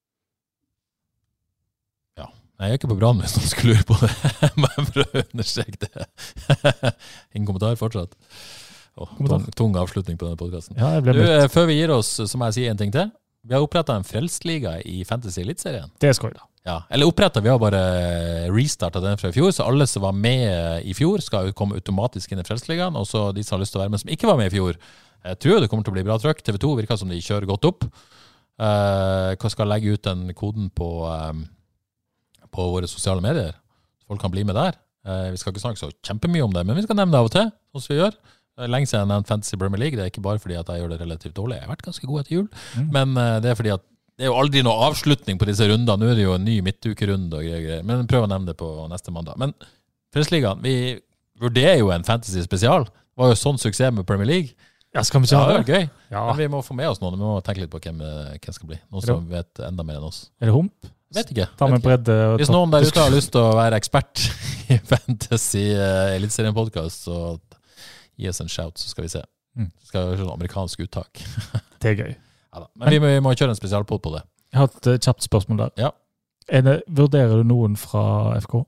Ja. Jeg er ikke på Brann hvis noen skulle lure på det. Men for å understreke det. Ingen kommentar fortsatt. Oh, tung, tung avslutning på denne podcasten. Ja, jeg ble du, møtt. Før vi gir oss, så må jeg si en ting til. Vi har opprettet en frelstliga i Fantasy Elitserien. Det er skoj da. Ja, eller opprettet, vi har bare restartet den fra i fjor, så alle som var med i fjor skal komme automatisk inn i Frelsesligaen, og så de som har lyst til å være med som ikke var med i fjor. Jeg tror det kommer til å bli bra trøkk. T V to virker som de kjører godt opp. Uh, jeg skal legge ut den koden på, um, på våre sosiale medier. Folk kan bli med der. Uh, vi skal ikke snakke så kjempemye om det, men vi skal nevne det av og til, sånn som vi gjør. Lenge siden jeg har nevnt Fantasy Premier League. Det er ikke bare fordi at jeg gjør det relativt dårlig. Jeg har vært ganske god etter jul, mm. men uh, det er fordi at det er jo aldri noe avslutning på disse rundene. Nå er det jo en ny midtukerunde og greier, men prøv å nevne det på neste mandag. Men Frelsesligaen, vi vurderer jo en fantasy spesial. Det var jo sånn suksess med Premier League. Ja, skal vi ikke ha det? Ja, det var gøy. Ja. Men vi må få med oss noen. Vi må tenke litt på hvem, hvem skal bli. Noen som vet enda mer enn oss. Er det hump? Vet ikke. Ta med vet ikke. bredde og Hvis noen der ute har lyst til å være ekspert i fantasy uh, Elitserien-podcast, så gi oss en shout, så skal vi se. Mm. Skal vi gjøre sånn amerikansk uttak. Det er gøy. Ja, men, men vi må, vi må kjøre en spesialpod på det. Jeg har et uh, kjapt spørsmål der. Ja. Er det, vurderer du noen fra F K?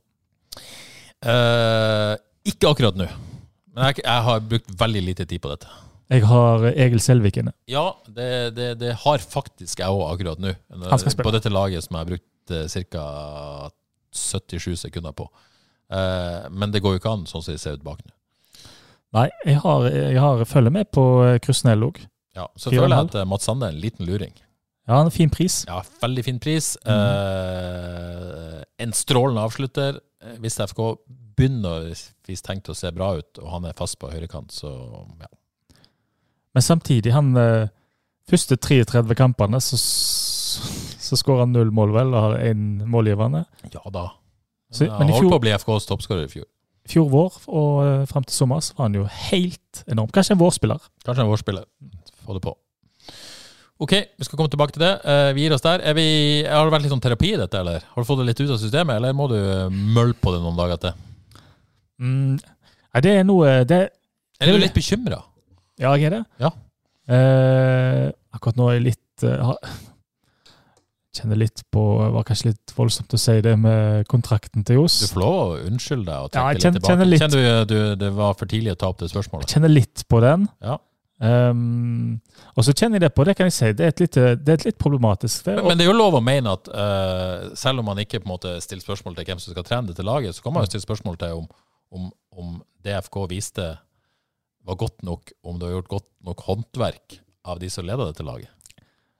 Uh, ikke akkurat nå. Men jeg, jeg har brukt veldig lite tid på dette. Jeg har Egil Selvik inne. Ja, det, det, det har faktisk jeg også akkurat nå. På dette laget som jeg har brukt uh, ca. syttisju sekunder på. Uh, men det går jo ikke an sånn som det ser ut bak nå. Nei, jeg har, jeg har følger med på Krusnell også. Ja, så Fire føler jeg at uh, Mats Sande er en liten luring. Ja, en fin pris. Ja, veldig fin pris. Mm. Uh, en strålende avslutter. Hvis F K begynner hvis tenkt å se bra ut, og han er fast på høyrekant, så ja. Men samtidig, han uh, første treogtredve kampene, så, så skårer han null mål vel, og har en målgivende. Ja da. Så, han holdt på å bli F K's toppskårer i fjor. Fjor vår, og uh, frem til sommer, så var han jo helt enorm. Kanskje en vårspiller. Kanskje en vårspiller. Få det på. Ok, vi skal komme tilbake til det. Uh, vi gir oss der. Er vi, har det vært litt sånn terapi i dette, eller? Har du fått det litt ut av systemet, eller må du mølle på det noen dager til? Mm, nei, det er noe... Det, er du litt bekymret? Ja, jeg er det. Ja. Uh, akkurat nå er jeg litt... Uh, kjenner litt på... var kanskje litt voldsomt å si det med kontrakten til Johs. Du får lov å unnskylde deg og trekke ja, kjenner, litt tilbake. Litt, kjenner du, du det var for tidlig å ta opp det spørsmålet? Jeg kjenner litt på den. Ja. Um, og så kjenner jeg det på, det kan jeg si, det er et litt, det er et litt problematisk. Men, men det er jo lov å mene at uh, selv om man ikke på en måte stiller spørsmål til hvem som skal trene det til laget, så kan man jo stille spørsmål til om, om, om D F K viste var godt nok, om det har gjort godt nok håndverk av de som leder det til laget.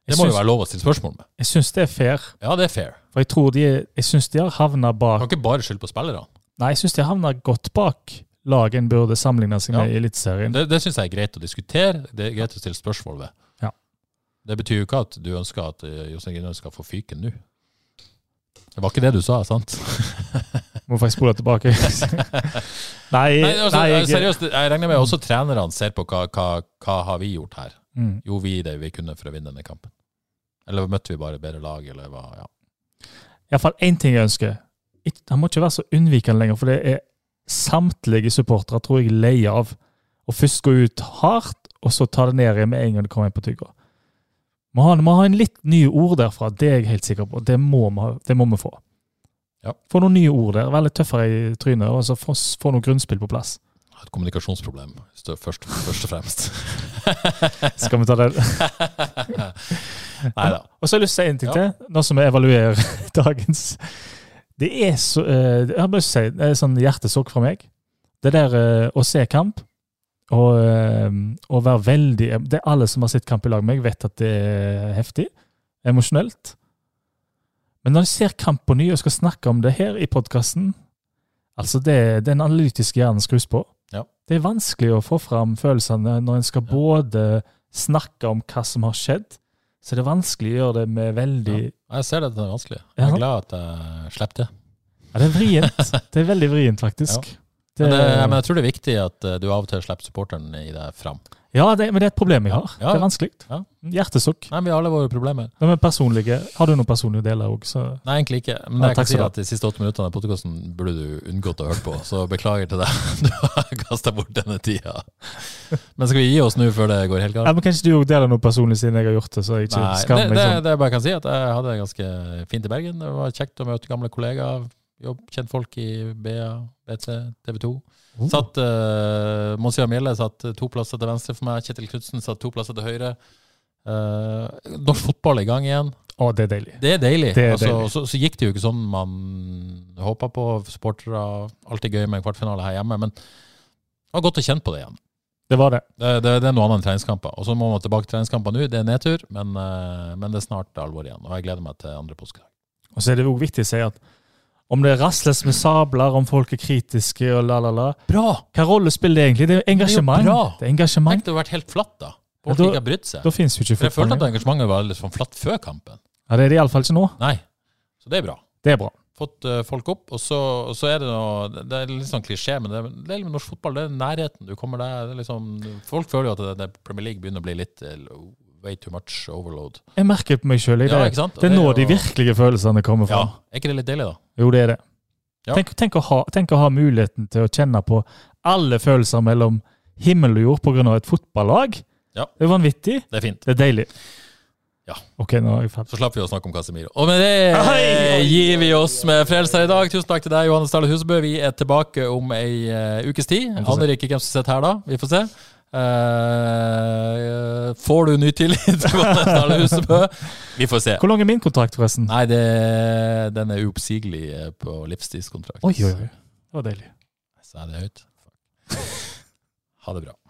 Det må jo være lov å stille spørsmål med. Jeg synes det er fair. Ja, det er fair. For jeg tror de, jeg synes de har havnet bak... Man kan ikke bare skylde på spillerne. Nei, jeg synes de har havnet godt bak laget en burde sammenligne seg med ja. I Eliteserien. Det, det synes jeg er greit å diskutere. Det er greit å stille spørsmål ved. Ja. Det betyr jo ikke at du ønsker at Jostein Grinhaug skal få fyken nå. Det var ikke det du sa, sant? Hvorfor jeg spoler tilbake? nei, nei, altså, nei jeg, seriøst, jeg regner med også trenerne ser på hva, hva, hva har vi gjort her. Mm. Jo, vi det vi kunne for å vinne denne kampen. Eller møtte vi bare bedre lag, eller hva, ja. I hvert fall en ting jeg ønsker. Han må ikke være så unnvikende lenger, for det er samtlige supportere, tror jeg, leie av å først gå ut hardt, og så ta det ned med en gang det kommer inn på tygger. Man må, må ha en litt nye ord derfra, det er jeg helt sikker på. Det må vi, det må vi få. Ja. Få noen nye ord der, være litt tøffere i trynet, og så få, få noen grunnspill på plass. Et kommunikasjonsproblem, først, først og fremst. Skal vi ta det? Neida. Og så har jeg lyst til å si en ting ja. til, nå som vi evaluerer dagens. Det er så, jeg har lyst til å si, det er sånn hjertesokk fra meg. Det der å se kamp, og, og være veldig, det er alle som har sett kamp i lag med meg, vet at det er heftig, emosjonelt. Men når jeg ser kamp på ny, og skal snakke om det her i podcasten, altså det, det er en analytisk hjerne skrus på. Ja. Det er vanskelig å få fram følelsene når en skal ja. Både snakke om hva som har skjedd, så det er vanskelig å gjøre det med veldig... Ja. Jeg ser det, det er vanskelig. Jeg er ja. Glad at jeg slipper det. Ja, det er vrient. Det er veldig vrient, faktisk. Ja. Det... Men, det, men jeg tror det er viktig at du av og til slipper supporteren i det fram. Ja, det, men det er et problem jeg har. Ja. Det er vanskelig. Ja. Hjertesukk. Nei, vi har alle våre problemer. De er personlige. Har du noen personlige deler også? Nei, egentlig ikke. Men ja, jeg kan si at de siste åtte minuttene av podcasten burde du unngått å høre på, så beklager til deg. Du har kastet bort denne tida. Men skal vi gi oss nå før det går helt galt? Ja, men kanskje du også deler noe personlig siden jeg har gjort det, så jeg ikke skammer meg det, sånn. Det, det jeg bare kan si at jeg hadde det ganske fint i Bergen. Det var kjekt å møte gamle kollegaer, jobb, kjent folk i B A, B T, T V to. Uh. Satt, uh, Monsieur Mjelle satt to plasser til venstre for meg, Kjetil Knudsen satt to plasser til høyre. Uh, norsk fotball i gang igjen. Å, det er deilig. Det er deilig. Det er altså, deilig. Så, så gikk det jo ikke sånn man håpet på, supportere, alltid gøy med en kvartfinale her hjemme, men det var godt å kjenne på det igjen. Det var det. Det, det, det er noe annet enn treningskamper. Og så må man tilbake til treningskamper nå, det er nedtur, men, uh, men det er snart alvor igjen, og jeg gleder meg til andre påskedag. Og så er det jo viktig å si at om det rasles med sabler, om folk er kritiske og la la la. Bra! Hva rolle spiller det egentlig? Det er engasjement. Det er bra. Det er engasjement. Tenk det har vært helt flatt da. Folk ja, ikke har brytt seg. Da finnes jo ikke For jeg følte at engasjementet var litt sånn flatt før kampen. Ja, det er det i alle fall ikke nå. Nei. Så det er bra. Det er bra. Fått uh, folk opp, og så, og så er det noe, det er litt sånn klisjé, men det, det er litt med norsk fotball, det er nærheten. Du kommer der, det er liksom, folk føler jo at det, det Premier League begynner å bli litt uh, way too much overload. Jeg merker på meg selv, det, ja, det, det er nå de virkelige følelsene kommer fra. Ja, er ikke det litt deilig da? Jo, det er det. Ja. Tenk, tenk, å ha, tenk å ha muligheten til å kjenne på alle følelser mellom himmel og jord på grunn av et fotballag. Ja. Det er vanvittig. Det er fint. Det er deilig. Ja. Ok, nå er jeg ferdig. Så slapp vi å snakke om Casemiro. Og med det Hei! Gir vi oss med frelser i dag. Tusen takk til deg, Johannes Dahle Husebø. Vi er tilbake om ei uh, ukes tid. Aner ikke hvem som sitter her da. Vi får se. Uh, får du ny tillit, Johannes Dahle Husebø? Vi får se. Hvor lang er min kontrakt, forresten? Nei, det, den er uoppsigelig på livstidskontrakt. Oi, oi, oi. Det var deilig. Så er det høyt. Ha det bra.